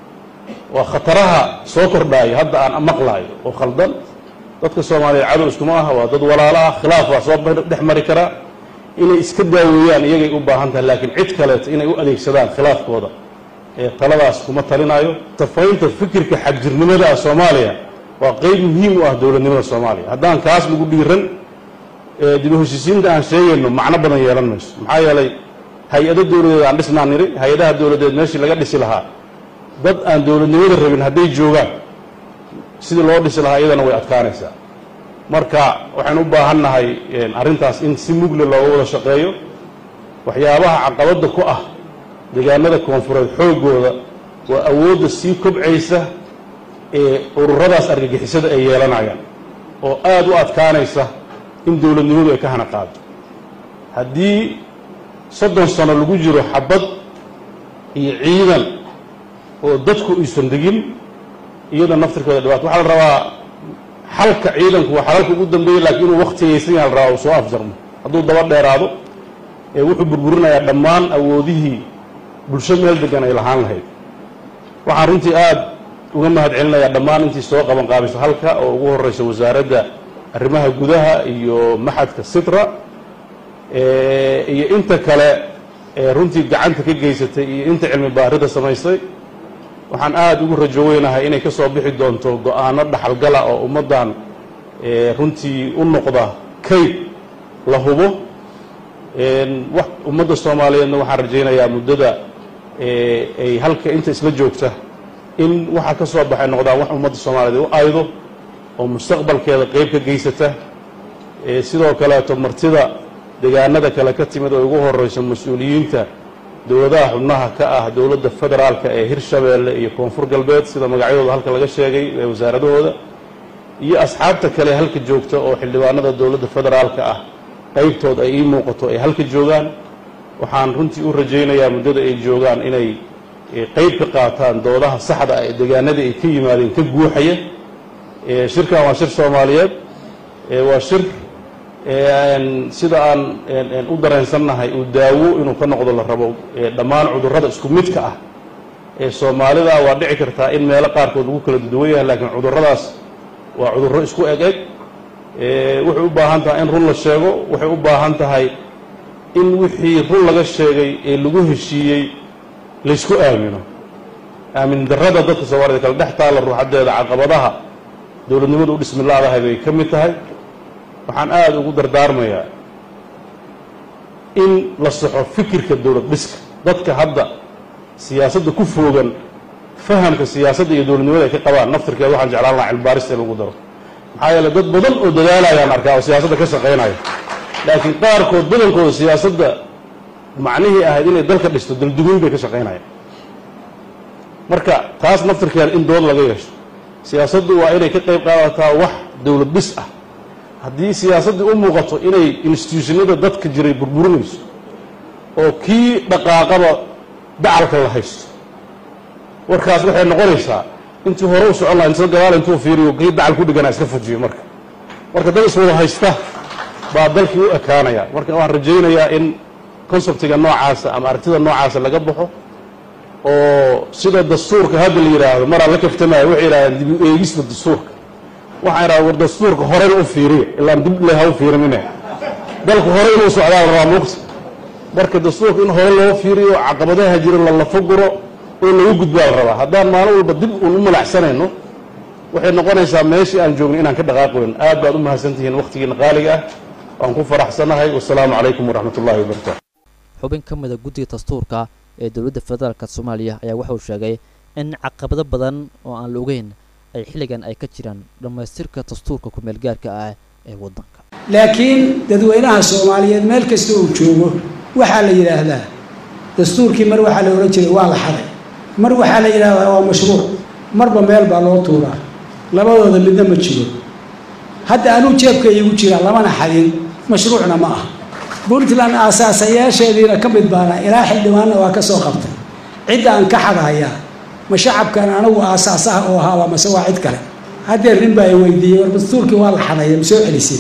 waa khataraha soo kordhaaya hadda aan maqlaayo oo khaldan dadka soomaaliyeed cadow iskuma aha waa dad walaalo ah khilaaf waa soo dhex mari karaa inay iska daaweeyaan iyagay u baahan tahay laakiin cid kaleeto inay u adeegsadaan khilaafkooda ee taladaas kuma talinaayo safaynta fikirka xagjirnimada ah soomaaliya waa qayb muhiim u ah dowladnimada soomaaliya haddaan kaas lagu dhiiran dib u heshiisiinta aan sheegayno macno badan yeelan mayso maxaa yeelay hay-ado dowladeed aan dhisnaan niri hay-adaha dowladeed meeshii laga dhisi lahaa dad aan dowladnimada rabin hadday joogaan sidii loo dhisi lahaa iyadana way adkaanaysaa marka waxaan u baahannahay arrintaas in si mugle looga wada shaqeeyo waxyaabaha caqabadda ku ah deegaanada koonfureed xooggooda waa awoodda sii kobcaysa ee ururadaas argagixisada ay yeelanayaan oo aada u adkaanaysa in dowladnimadu ay ka hana qaado haddii soddon sano lagu jiro xabad iyo ciidan oo dadku aysan degin iyada naftirkeeda dhibaato waxaa la rabaa xalka ciidanku waa xalalka ugu dambeeya laakiin inuu waktigaysan yaha la rabaa uu soo afjarmo hadduu daba dheeraado ee wuxuu burburinayaa dhammaan awoodihii bulsho meel degan ay lahaan lahayd waxaan runtii aad uga mahad celinayaa dhammaan intii soo qaban qaabiso halka oo ugu horreysa wasaaradda arrimaha gudaha iyo maxadka sitra iyo inta kale ee runtii gacanta ka geysatay iyo inta cilmi baarida samaysay waxaan aad ugu rajo weynahay inay ka soo bixi doonto go-aano dhaxalgala oo ummaddan runtii u noqda kayd la hubo wax ummadda soomaaliyeedna waxaan rajaynayaa muddada ay halka inta isla joogta in waxa ka soo baxay noqdaan wax ummadda soomaaliyeed u aydo oo mustaqbalkeeda qayb ka geysata sidoo kaleeto martida deegaanada kale ka timid oo ugu horrayso mas-uuliyiinta dowladaha xubnaha ka ah dowladda federaalka ee hirshabeelle iyo koonfur galbeed sida magacyadooda halka laga sheegay ee wasaaradahooda iyo asxaabta kale halka joogta oo xildhibaanada dowladda federaalka ah qaybtood ay ii muuqato ay halka joogaan waxaan runtii u rajaynayaa muddada ay joogaan inay qayb ka qaataan doodaha saxda ah ee deegaanadii ay ka yimaadeen ka guuxaya shirkan waa shir soomaaliyeed waa shir sida aan u dareensannahay uu daawo inuu ka noqdo la rabo dhammaan cudurrada isku midka ah ee soomaalida waa dhici kartaa in meelo qaarkood lagu kala duwan yahay laakiin cudurradaas waa cudurro isku eg eg waxay u baahan tahay in run la sheego waxay u baahan tahay in wixii run laga sheegay ee lagu heshiiyey laysku aamino aamin darrada dadka soomaalida kala dhex taalla ruuxaddeeda caqabadaha dowladnimadu u dhismi laadahay bay ka mid tahay waxaan aada ugu dardaarmayaa in la saxo fikirka dowlad dhiska dadka hadda siyaasadda ku foogan fahamka siyaasadda iyo dowladnimada ay ka qabaan naftirkeeda waxaan jeclaan lahaa cilmibaarista in lagu daro maxaa yeele dad badan oo dadaalayaan arkaa oo siyaasadda ka shaqaynaya laakiin qaarkood badankooda siyaasadda macnihii ahayd inay dalka dhisto dalduguyn bay ka shaqaynayaan marka taas naftirkeeda in dood laga yeesho siyaasaddu waa inay ka qayb qaadataa wax dowlad dhis ah haddii siyaasaddii u muuqato inay instituushonada dadka jiray burburinayso oo kii dhaqaaqaba dacalka la haysto warkaas waxay noqonaysaa intii hore u socon laha inta gadaal intuu fiiriyo kii dacal ku dhiganaa iska fujiyo marka marka dad iswada haysta baa dalkii u ekaanaya marka waxaan rajaynayaa in konseptiga noocaasa ama aragtida noocaasa laga baxo oo sida dastuurka hadda la yidhaahdo maraa la kaftamaya waxay yidhahdeen dib u eegista dastuurka waxaan idhaha war dastuurka horena u fiiriya ilaan dib le ha u fiirinine dalku hore inuu socdaa la rabaa muugta marka dastuurka in hore loo fiiriyo caqabadaha jira la lafaguro oo lagu gudbaa la rabaa haddaan maalin walba dib uun u malacsanayno waxay noqonaysaa meeshii aan joogno inaan ka dhaqaaqoyn aad baad u mahadsantihiin wakhtigiina qaaliga ah waan ku faraxsanahay wasalaamu calaykum waraxmat ullahi wabarakatu
xubin ka mida guddiga dastuurka ee dowladda federaalka soomaaliya ayaa wuxuu sheegay in caqabado badan oo aan la ogeyn ay xilligan ay ka jiraan dhammaystirka dastuurka ku-meelgaarka ah ee waddanka
laakiin dadweynaha soomaaliyeed meel kasta uu joogo waxaa la yidhaahdaa dastuurkii mar waxaa la odhan jiray waa la xaday mar waxaa la yidhaahdaa waa mashruuc marba meel baa loo tuuraa labadooda midna ma jiro hadda anuu jeebka iigu jiraa lamana xadin mashruucna ma ah puntland aasaasayaasheediina ka mid baana ilaa xildhibaanna waa ka soo qabtay cidda aan ka xadahayaa ma shacabkan anagu aasaasaha oo ahaaba mase waa cid kale haddee nin baa i weydiiyey war dastuurkii waa la xadaya ma soo celisay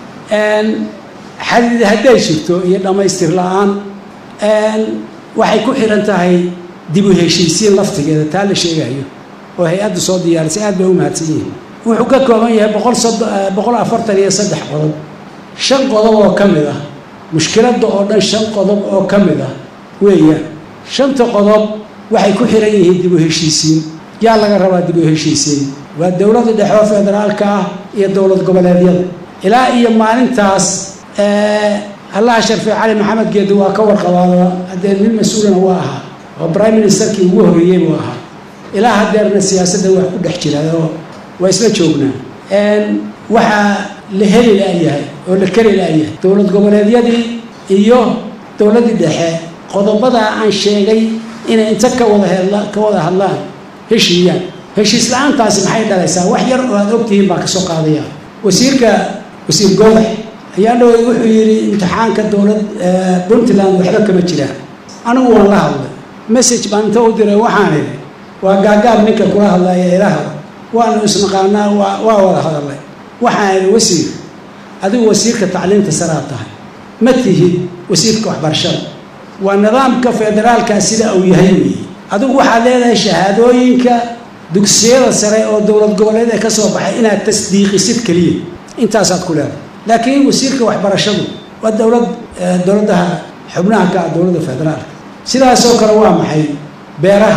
xadid hadday jirto iyo dhammaystir la-aan waxay ku xihan tahay dib u heshiisiin laftigeeda taa la sheegayo oo hay-adda soo diyaarisay aad bay u mahadsan yihiin wuxuu ka kooban yahay boqol soddon boqol afartan iyo saddex qodob shan qodob oo ka mid ah mushkiladda oo dhan shan qodob oo ka mid ah weeyaan shanta qodob waxay ku xihan yihiin dib u heshiisiin yaa laga rabaa dib u heshiisiin waa dowladda dhexe oo federaalka ah iyo dowlad goboleedyada ilaa iyo maalintaas allaha sharfi cali maxamed geedi waa ka warqabaada haddee nin mas-uulana waa ahaa oo prime ministerkii ugu horreeyey buu ahaa ilaa haddeerna siyaasadda wax ku dhex jira oo waa isla joognaa waxaa la heli laayahay oo la keli laayahay dowlad goboleedyadii iyo dowladdii dhexe qodobadaa aan sheegay inay inta ka wada hedla ka wada hadlaan heshiiyaan heshiis la-aantaasi maxay dhalaysaa wax yar oo aad ogtihiin baan ka soo qaadaya wasiirka wasiir goodax ayaa dhowey wuxuu yidhi imtixaanka dowlad puntland waxba kama jiraan anigu waan la hadlay message baan inta u diray waxaan idhi waa gaagaab ninka kula hadlaya ilaha waanu isnaqaanaa waa waa wada hadalay waxaan idhi wasiir adigu wasiirka tacliinta saraad tahay ma tihid wasiirka waxbarashada waa nidaamka federaalka sida uu yahay weeye adigu waxaad leedahay shahaadooyinka dugsiyada sare oo dowlad goboleed ka soo baxay inaad tasdiiqisid keliya intaasaad ku leedahay laakiin wasiirka waxbarashadu waa dowlad dowladdaha xubnaha ka ah dowladda federaalka sidaasoo kale waa maxay beeraha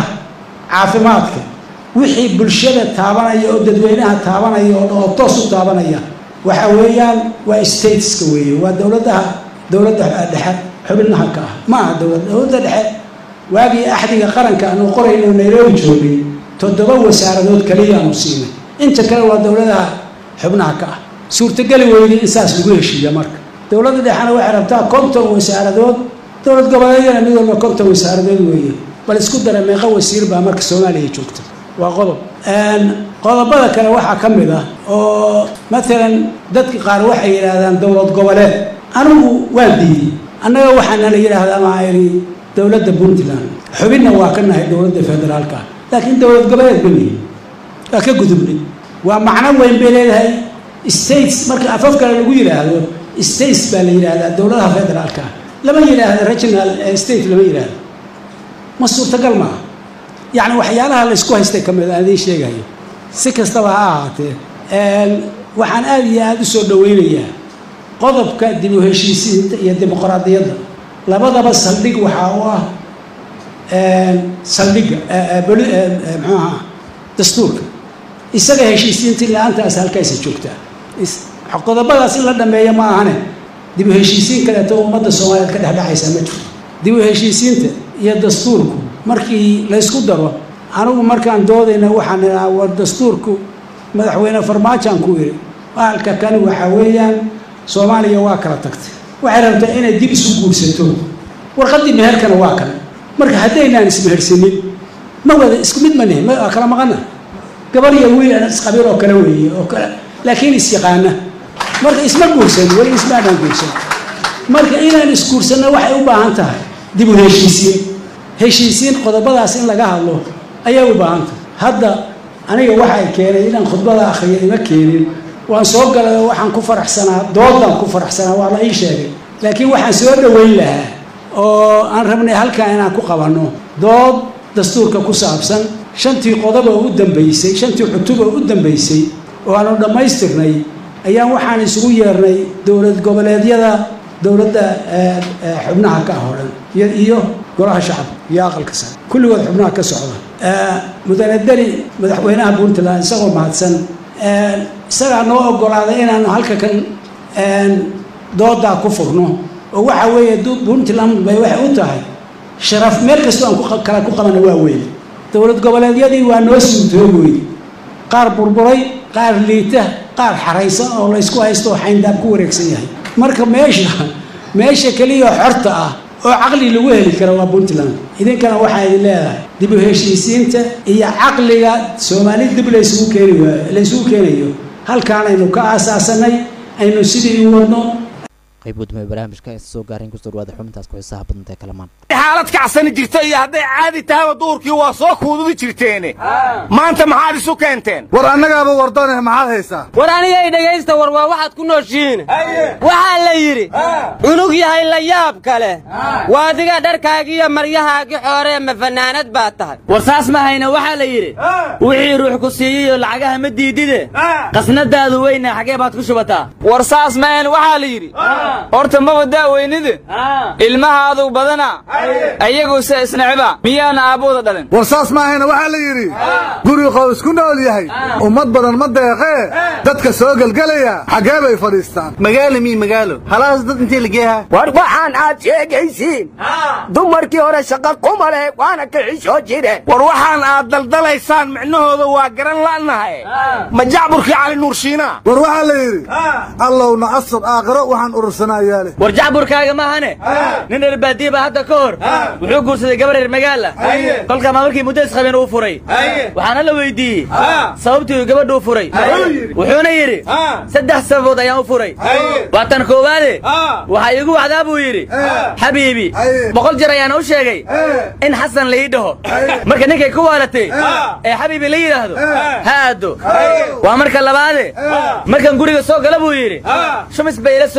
caafimaadka wixii bulshada taabanaya oo dadweynaha taabanaya oo toos u taabanaya waxa weeyaan waa stateska weeye waa dowladaha dowladda dhexe xubnaha ka ah ma aha dowladda dowladda dhexe waagii axdiga qaranka aanu qorayno Nairobi joogay toddoba wasaaradood kaliya aanu siinay inta kale waa dowladaha xubnaha ka ah suurtagali weeyay in saas lagu heshiiyo marka dowladda dhexena waxay rabtaa konton wasaaradood dowlad goboleedyada mid walba konton wasaaradood weeye bal isku dara meeqa wasiir baa marka Soomaaliya joogta waa qodob aan qodobada kale waxa kamid ah oo maalan dadka qaar waxay yiraahdaan dowlad goboleed anigu waan diiday annaga waxaan la yiraahdaa maayri dowladda Puntland xubinna waa ka nahay dowladda federaalka laakiin dowlad goboleed bani waa ka gudubnay waa macno weyn bay leedahay states marka afafka lagu yiraahdo states baa la yiraahdaa dowladaha federaalka lama yiraahdo regional state lama yiraahdo ma suurtagal ma يعني waxyaalaha la isku haystay kamid ah adii sheegayo si kastaba ha ahaatee een waxaan aad iyo aad u soo dhaweynayaa qodobka dib u heshiisiinta iyo dimuqraadiyadda labadaba saldhig waxa uu ah een saldhig maxaa dastuurka isaga heshiisiinta laantaas halkaas joogta qodobadaas in la dhameeyo ma ahane dib u heshiisiin kale oo ummadda Soomaaliyeed ka dhaxdhacaysa ma jirto dib u heshiisiinta iyo dastuurku markii la isku daro anigu markaan doodayna waxaan ilaa war dastuurku madaxweyne farmaajo ku yiri halka kan waxa weeyaan Soomaaliya waa kala tagtay waxay rabtaa inay dib isu guursato warqadii meherkana waa kan marka hadeynaan ismehersanin ma wada isku mid manay ma kala maqana gabar iyo wiil aan isqabiir oo kala weeyay oo kala laakiin is yaqaana marka isma guursan wali isma guursan marka inaan isguursano waxay u baahan tahay dib u heshiisiin heshiisiin qodobadaas in laga hadlo ayaa u baahan hadda aniga waxa ay keenay inaan khudbada akhriyay ma keenin waan soo galay waxaan ku faraxsanaa doodan ku faraxsanaa waa la ii sheegay laakiin waxaan soo dhaweyn lahaa oo aan rabnay halka inaan ku qabano dood dastuurka ku saabsan shantii qodob oo u dambeysay shantii cutub oo u dambeysay oo aanu dhamaystirnay ayaan waxaan isugu yeernay dowlad goboleedyada dowladda xubnaha ka horan iyo golaha shacab iyo aqalka sare kulligood xubnaha ka socda mudanadari madaxweynaha Puntland isagoo mahadsan isaga noo ogolaaday inaan halka kan dooda ku furno oo waxa weeye Puntland bay wax u tahay sharaf meel kasta aan ku kala ku qabana waa weyn dowlad goboleedyadii waa noo suurtoobay qaar burburay qaar liita qaar xaraysan oo la isku haysto xayndaab ku wareegsan yahay marka meesha meesha kaliya xorta ah oo aqli lagu heli karo waa Puntland idinkana waxa ay leedahay dib u heshiisiinta iyo aqliga Soomaaliyeed dib la isugu keenayo la isugu keenayo halkaan aynu ka asaasanay aynu sidii u wadno
qayb wadmay barnaamijka ay soo gaareen ku soo dhawaada xubintaas ku xisaab badan ee kalamaan
xaalad kacsan jirto iyo haday caadi tahay duurkii waa soo kuududi jirteen maanta maxaad isu keenteen
war annagaaba wardane maxaad haysaa
war aniga ay dhageysta war waa waxaad ku nooshiin waxa la yiri unug yahay la yaab kale waa adiga dharkaaga iyo maryahaagi xoore ma fanaanad baa tahay war saas ma hayna waxa la yiri wixii ruux ku siiyay lacagaha ma diidide qasnadaadu weyna xagee baad ku shubataa war saas ma hayna waxa la yiri horta ma wada weynide ilmaha adugu badana ayagu se isnaciba miyana aabooda dhalan
war saas ma ahayna waxa la yiri guri qoys ku nool yahay ummad badan ma deeqee dadka soo galgalaya xagee bay fadhiistaan
magaalo mi magaalo halaas dad intii lageeha
war waxaan aad sheegaysiin dumarkii hore shaqo kumale waana ka xishoo jireen
war waxaan aad daldalaysaan micnahooda waa garan la'nahay ma jacburkii cali nuur shiina
war waxa la yiri allowna asab aakhiro waxaan urursanaayaale
war jacburkaaga ma ahane nin erbaadiye ba hadda ka hor wuxuu guursaday gabar reer magaala kolka ma markii muddo isqabeen uu furay waxaana la weydiiyey sababtii gabadhu u furay wuxuuna yiri saddex sababood ayaan u furay waatan koowaade waxa igu wacdaa buu yiri xabiibi boqol jeer ayaan u sheegay in xasan la ii dhaho marka ninkay ku waalatay ee xabiibi la yiraahdo haado waa marka labaade markan guriga soo gala buu yiri shumis bay ila soo aadaa sidii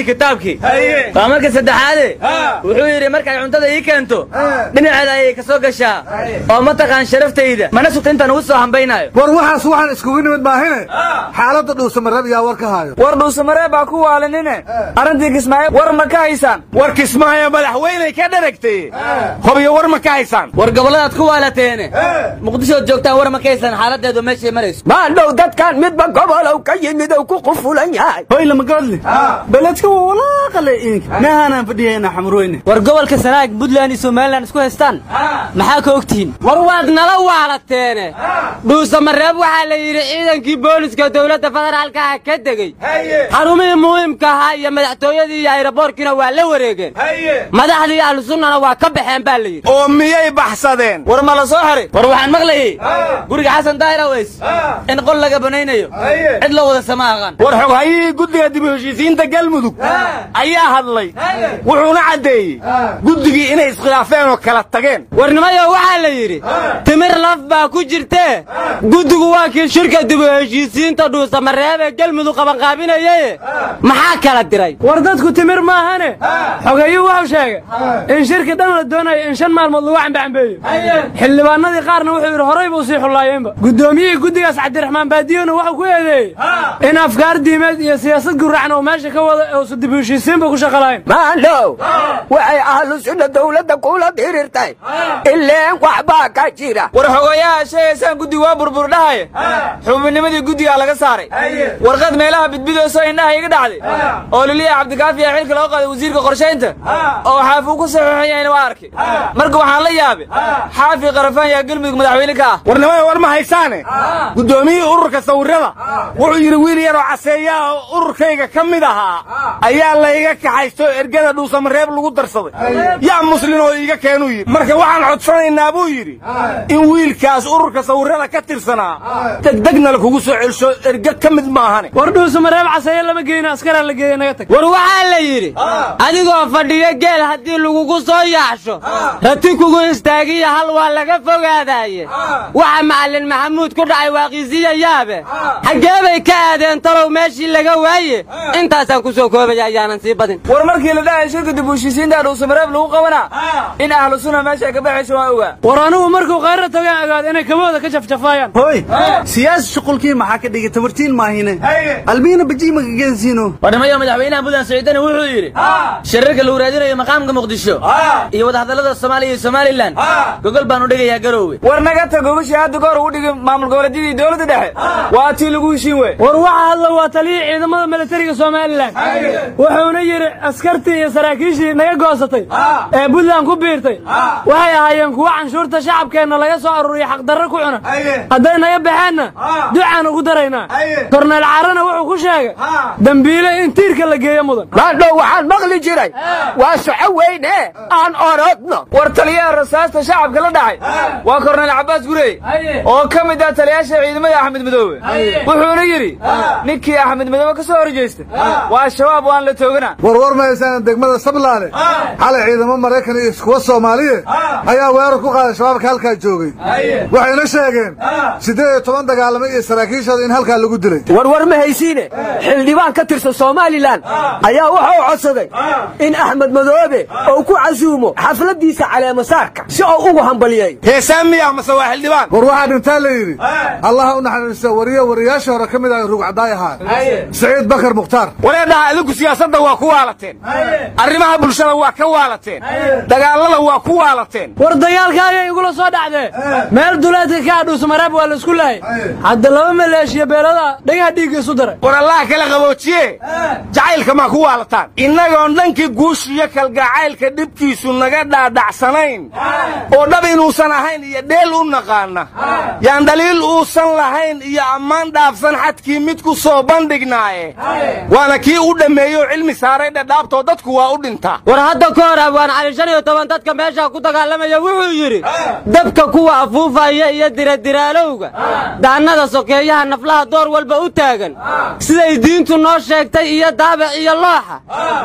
labaadii kitaabkii waa marka saddexaade wuxuu yidhi markay cuntada ii keento dhinaceeda ayay ka soo gashaa oo mataqaan sharaftayda mana sugta intaan ugu soo hambaynayo
war waxaas waxaan iskugu nimid maahine xaaladda dhuusamareeb yaa war ka haayo
war dhuusamareeb baa ku waalanine arrintii kismaayo war ma ka haysaan
war kismaayo madaxweyney ka dharagtay hobyo war ma ka haysaan
war gobolladaad ku waalateene muqdishood joogtaan war ma ka haysaan xaaladeedu meeshay marayso
maandhow dadkan midba gobolow ka yimid oo ku qufulan yahay
hoy lama godle beledka waa walaaqale idinka meehaanaan fadhiyayna xamrooyne
war gobolka sanaag puntland iyo somaliland isku haystaan maxaa ka ogtihiin war waad nala waalateene dhuusamareeb waxaa la yidhi ciidankii booliska dowladda federaalka ah ka degey xarumihii muhiimka ahaa iyo madaxtooyadii iyo ayraboorkiina waa la wareegeen madaxdii ahlusunnana waa ka baxeen baa la yidhi
oo miyay baxsadeen
war ma la soo xiray war waxaan maqlayay guriga xasan daahir aweys in qol laga banaynayo cid la wada samaaqan
war xoghayihii guddiga dib u heshiisiinta galmudug ayaa hadlay wuxuuna caddeeyey guddigii inay iskhilaafeen oo kala tageen
warnimayo waxaa la yidhi timir laf baa ku jirtee guddigu waa kii shirka dib u heshiisiinta dhuusamareeb ee galmudug qabanqaabinayaye maxaa kala diray
war dadku timir maahane xogayuu wuxuu sheegay in shirki dhan la doonayo in shan maalmood lagu cambacambeeyo xildhibaanadii qaarna wuxuu yidhi horay buu sii xullaayeenba guddoomiyihii guddigaas cabdiraxmaan baadiyona wuxuu ku eedeeyey in afkaar diimeed iyo siyaasad guracna uu meesha ka wada uusa dib u heshiisiinba ku shaqalayn
maandhow waxay ahlu sunna dowladda kula dirirtay ileen waxbaa ka jira
war xogayaha sheegaysaan guddigu waa burburdhahaye xubinnimadii guddigaa laga saaray warqad meelaha bidbidoosoo indhaha iga dhacday oo liliya cabdikaafi aa xilka loo qaaday wasiirka qorshaynta oo xaafi uu ku saxiixan yahayna waa arkay marka waxaan la yaabay xaafi qarafaan yaa galmudug madaxweyne ka ah
warnimada war ma haysaane guddoomiyihii ururka sawirada wuxuu yidhi wiil yaroo caseeya oo ururkayga ka mid ahaa ayaa layga kaxaysto ergada dhuusamareeb lagu darsaday yaa muslin oo iiga keenuu yidhi marka waxaan codsanaynaa buu yidhi in wiilkaas ururka sawirada ka tirsanaa degdegna lakugu soo celsho erge ka mid maahane
war dhuusamareeb caseeya lama geyno askaraa la geeya naga tag
war waxaa la yidhi adigoo fadhiyo geel haddii lagugu soo yaaxsho rati kugu istaagiya hal waa laga fogaadaaye waxa macallin maxamuud ku dhacay waaqiisiya yaabe xaggee bay ka aadeen talow meeshii laga waaye intaasaan ku soo koobaya ayaanan sii badin war markii la dhahay shirka dib u heshiisiinta dhuusamareeb lagu qabanaa in ahlu sunna meesha ka baxayso waa ogaa
war anigu markuu khayra tagaan ogaad inay kabooda ka jafjafaayaan
hoy siyaasi shuqulkii maxaa ka dhigay tabartiin maahine albiina bajiima ka geensiino
wadhamayo madaxweynaha puntland siciidani wuxuu yidhi shirarka lagu raadinayo maqaamka muqdisho iyo wadahadallada soomaaliya iyo somalilan gogol baan u dhigayaa garoowe war naga ta gogashii hadda goor ugu dhigay maamul goboleedyadii dowladda dhexe waa tii lagu heshiin wey
war waxa hadla waa taliyii ciidamada militariga somalilan wuxuuna yidhi askartii iyo saraakiishii naga goosatay ee puntland ku biirtay waxay ahaayeen kuwa canshuurta shacabkeenna laga soo aruuriya xaqdarro ku cuna hadday naga baxeenna ducaan ugu daraynaa korneel caarana wuxuu ku sheegay dambiile in tiirka la geeyo mudan
maandhow waxaan maqli jiray waa soco weyne aan orodno
war taliyaha rasaasta shacabka la dhacay waa korneel cabbaas gurey oo ka mid ah taliyaasha ciidamada axmed madoobe wuxuuna yidhi ninkii axmed madoobe ka soo horjeesta waa shabaab waan la tooganaa
warwar mahaysaan degmada sablaale xalay ciidamo maraykan iyo iskuwa soomaaliye ayaa weerar ku qaaday shabaabka halkaa joogay waxayna sheegeen siddeed iyo toban dagaalamo iyo saraakiishooda in halkaa lagu dilay
warwar ma haysiine xildhibaan ka tirsan somalilan ayaa wuxuu codsaday in axmed madoobe uu ku casuumo xafladiisa caleemasaarka si uu ugu hambaliyay
heesaan miya mase waa xildhibaan
war waxaa dhintaa la yidhi allaha u naxariista wariye wariyaasha hore ka mid ah rugcadaay ahaa saciid bakar mukhtaar
wareedhaha idinku siyaasadda waa ku waalateen arrimaha bulshada waa ka waalateen dagaallada waa ku waalateen
war dagaalkaagay igula soo dhacdee meel duleedka kaa dhuusamareeb waa la isku lahay hadda laba maleeshiya beelada dhagaha dhiigga isu daray
war allaha kala qaboojiye jacaylka maa ku waalataan innagoon dhankii guushiyo kalgacaylka dhibkiisu naga dhaadhacsanayn oo dhab inuusan ahayn iyo dheel u naqaana yaan dhaliil uusan lahayn iyo ammaan dhaafsan xadkii mid ku soo bandhignaaye waana kii u dhammeeyo cilmi saaray dhadhaabtoo dadku waa u dhintaa
war hadda ka hor abwaan cali shan iyo toban dadka meesha ku dagaalamaya wuxuu yidhi dabka kuwa afuufaya iyo diradiraalowga daannada sokeeyaha naflaha door walba u taagan siday diintu noo sheegtay iyo daabac iyo looxa dabcada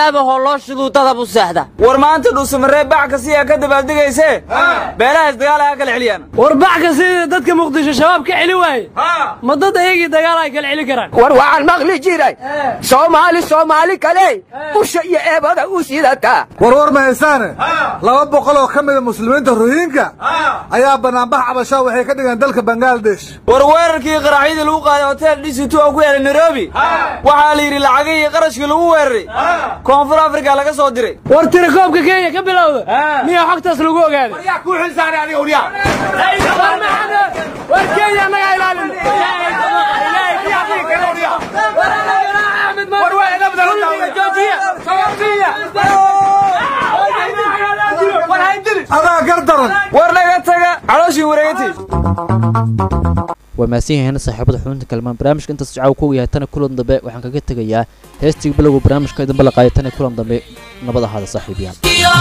dahabahoo loo shuduudada bu seexda
war maanta dhuusamaree bac ka siyaa ka dabaaldegaysee beelahaas dagaal ayaa kala celiyaan
war bac ka sida dadka muqdisho shabaab ka celi waaye ma dad ayagii dagaal ay kala celi karaan
war waxaan maqli jiray soomaali soomaali kale usha iyo eebada u sidataa
warwar mahaysaane laba boqol oo ka mida muslimiinta rohinka ayaa banaanbax cabashaa waxay ka dhigeen dalka bangladesh
war weerarkii qaraxyadii lagu qaaday hotel dhisitu oo ku yaala nairobi waxaa la yidhi lacagii iyo qarashkii lagu weeraray koonfur afrika laga soo diray
war tirakoobka kenya ka bilowda miyaa xogtaas lagu ogaaday
waryaa kuu xilsaaray adiga waryaa
war kenya annagaa ilaalin
adaa gardaran
war naga taga calooshii wareegati
waa mahadsan yahiin saaxiibada xubinta kalmaan barnaamijka intaas jacaaw ku yahay tan kulan dambe waxaan kaga tegayaa heestiga bilowga barnaamijka idin bala qaaday tan kulan dambe nabad ahaada saaxiibayaan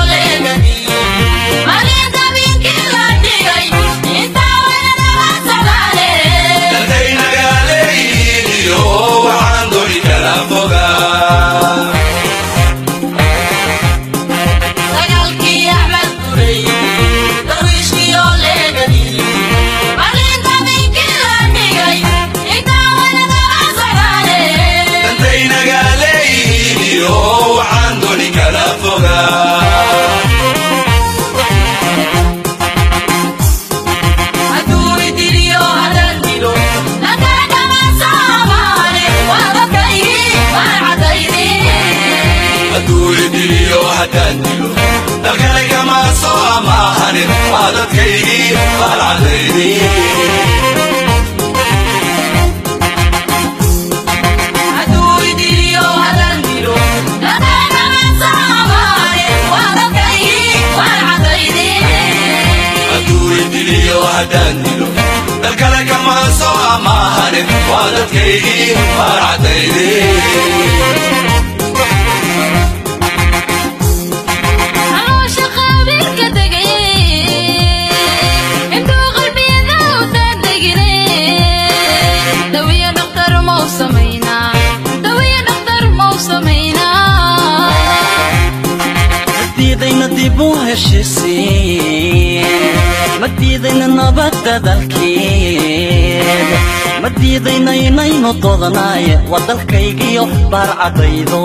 madiidayna nabadda dalkeed madiidayna inaynu doodanaye waa dalkaygiyo baarcadaydo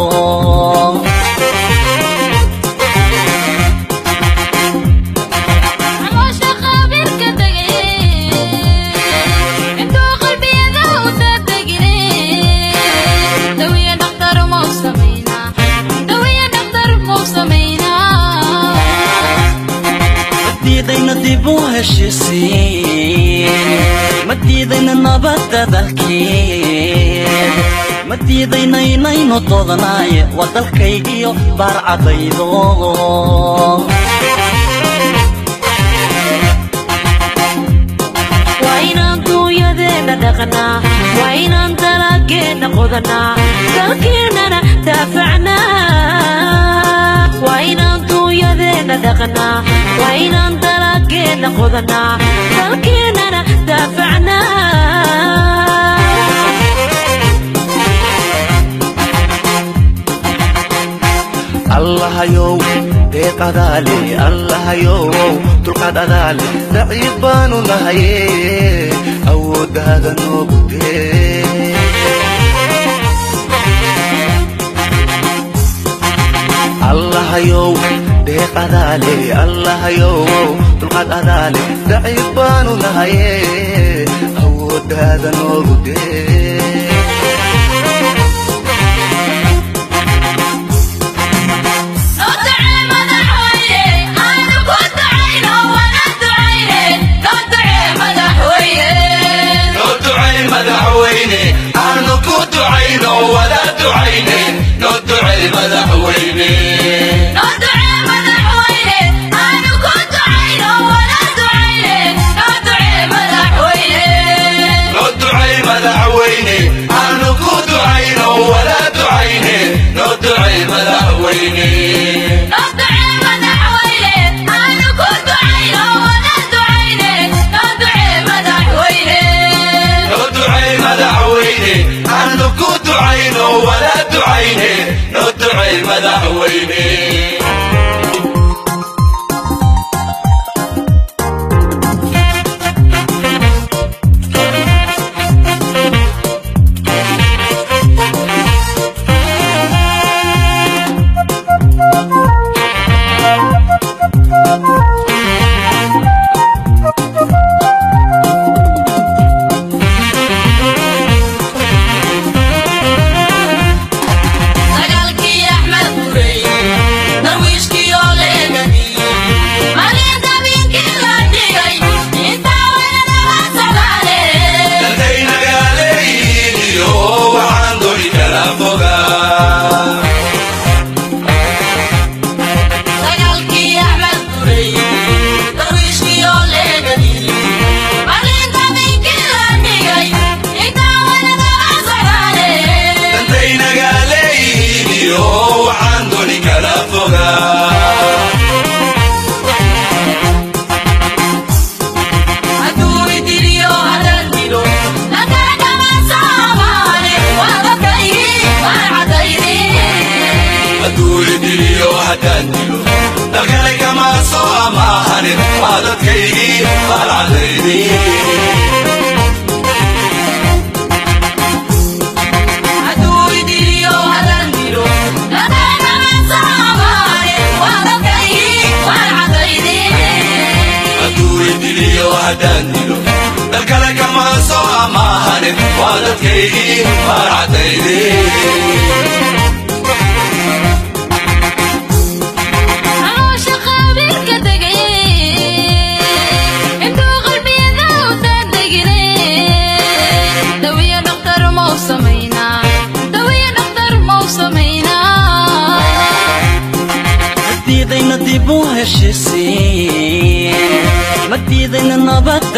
dib u heshiisiin madiidayna nabadda dalkeed madiidayna inaynu doodanaye waa dalkaygiyo baarcadaydo waa inaan duunyadeenna dhaqnaa waa inaan dalageenna qodanaa dalkeennana daafacnaa waa inaan duunyadeenna dhaqnaa waa inaan dalageenna qodanaa dalkeennana daafacnaa
allahayow deeq adaale allahayow dulqaad adaale daciif baanu nahaye awooddaada noogu dee allahayow deeq adaale allahayow dulqaad adaale daciif baanu nahaye awooddaada noogu dee ولا دعيني ندعي مدحويني
ندعي مدحويني أنا كنت عينه ولا دعيني ندعي مدحويني
ندعي مدحويني ducay madaxweyne
madiidayna nabadda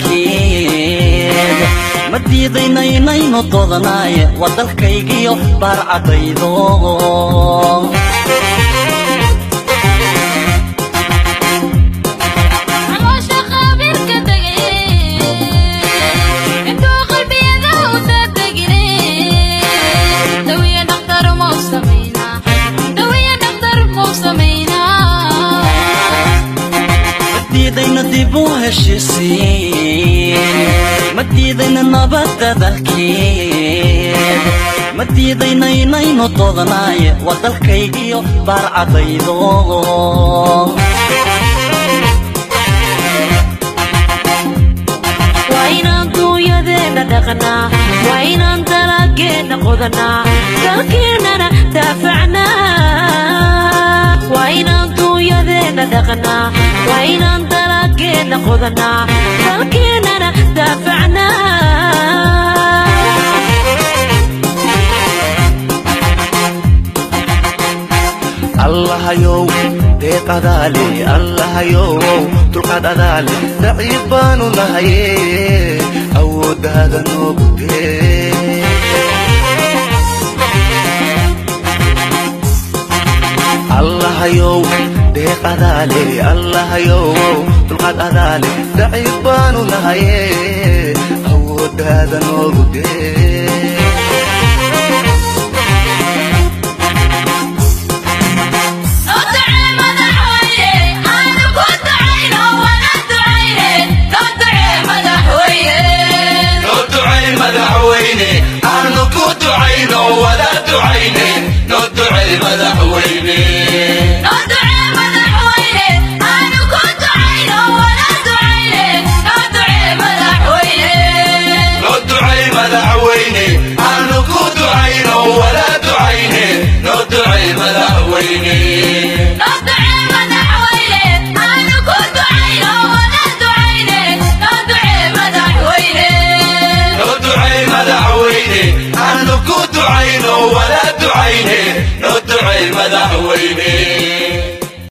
dalkeeda madiidayna inaynu doodanaye waa dalkaygiyo baarcadaydo dib u heshiisiin madiidayna nabadda dalkeed madiidayna inaynu doodanaye waa dalkaygiyo baarcadaydo
waa inaan duuyadeena dhaqnaa waa inaan dalageenna qodanaa dalkeennana daafacnaa waa inaan duuyadeena dhaqnaa waa inaan dalageenna qodanaa dalkeennana daafacnaa
allahayow deeqadaale allahayow dulqaadadaale daciif baanu nahaye awooddaada noogu dee allahayow deeqadaale allahayow dulqaadadaale daciif baanu nahaye awooddaada noogu dee مدحويني أنا كنت عينه ولا دعيني ندعي مدحويني
ندعي مدحويني أنا كنت عينه ولا دعيني ندعي مدحويني
ندعي مدحويني أنا كنت عينه ولا دعيني ندعي مدحويني
ندعي مدحويني أنا كنت عينه ولا دعيني ندعي مدحويني
ندعي مدحويني أنا كنت عينه ولا دعيني ندعي مدحويني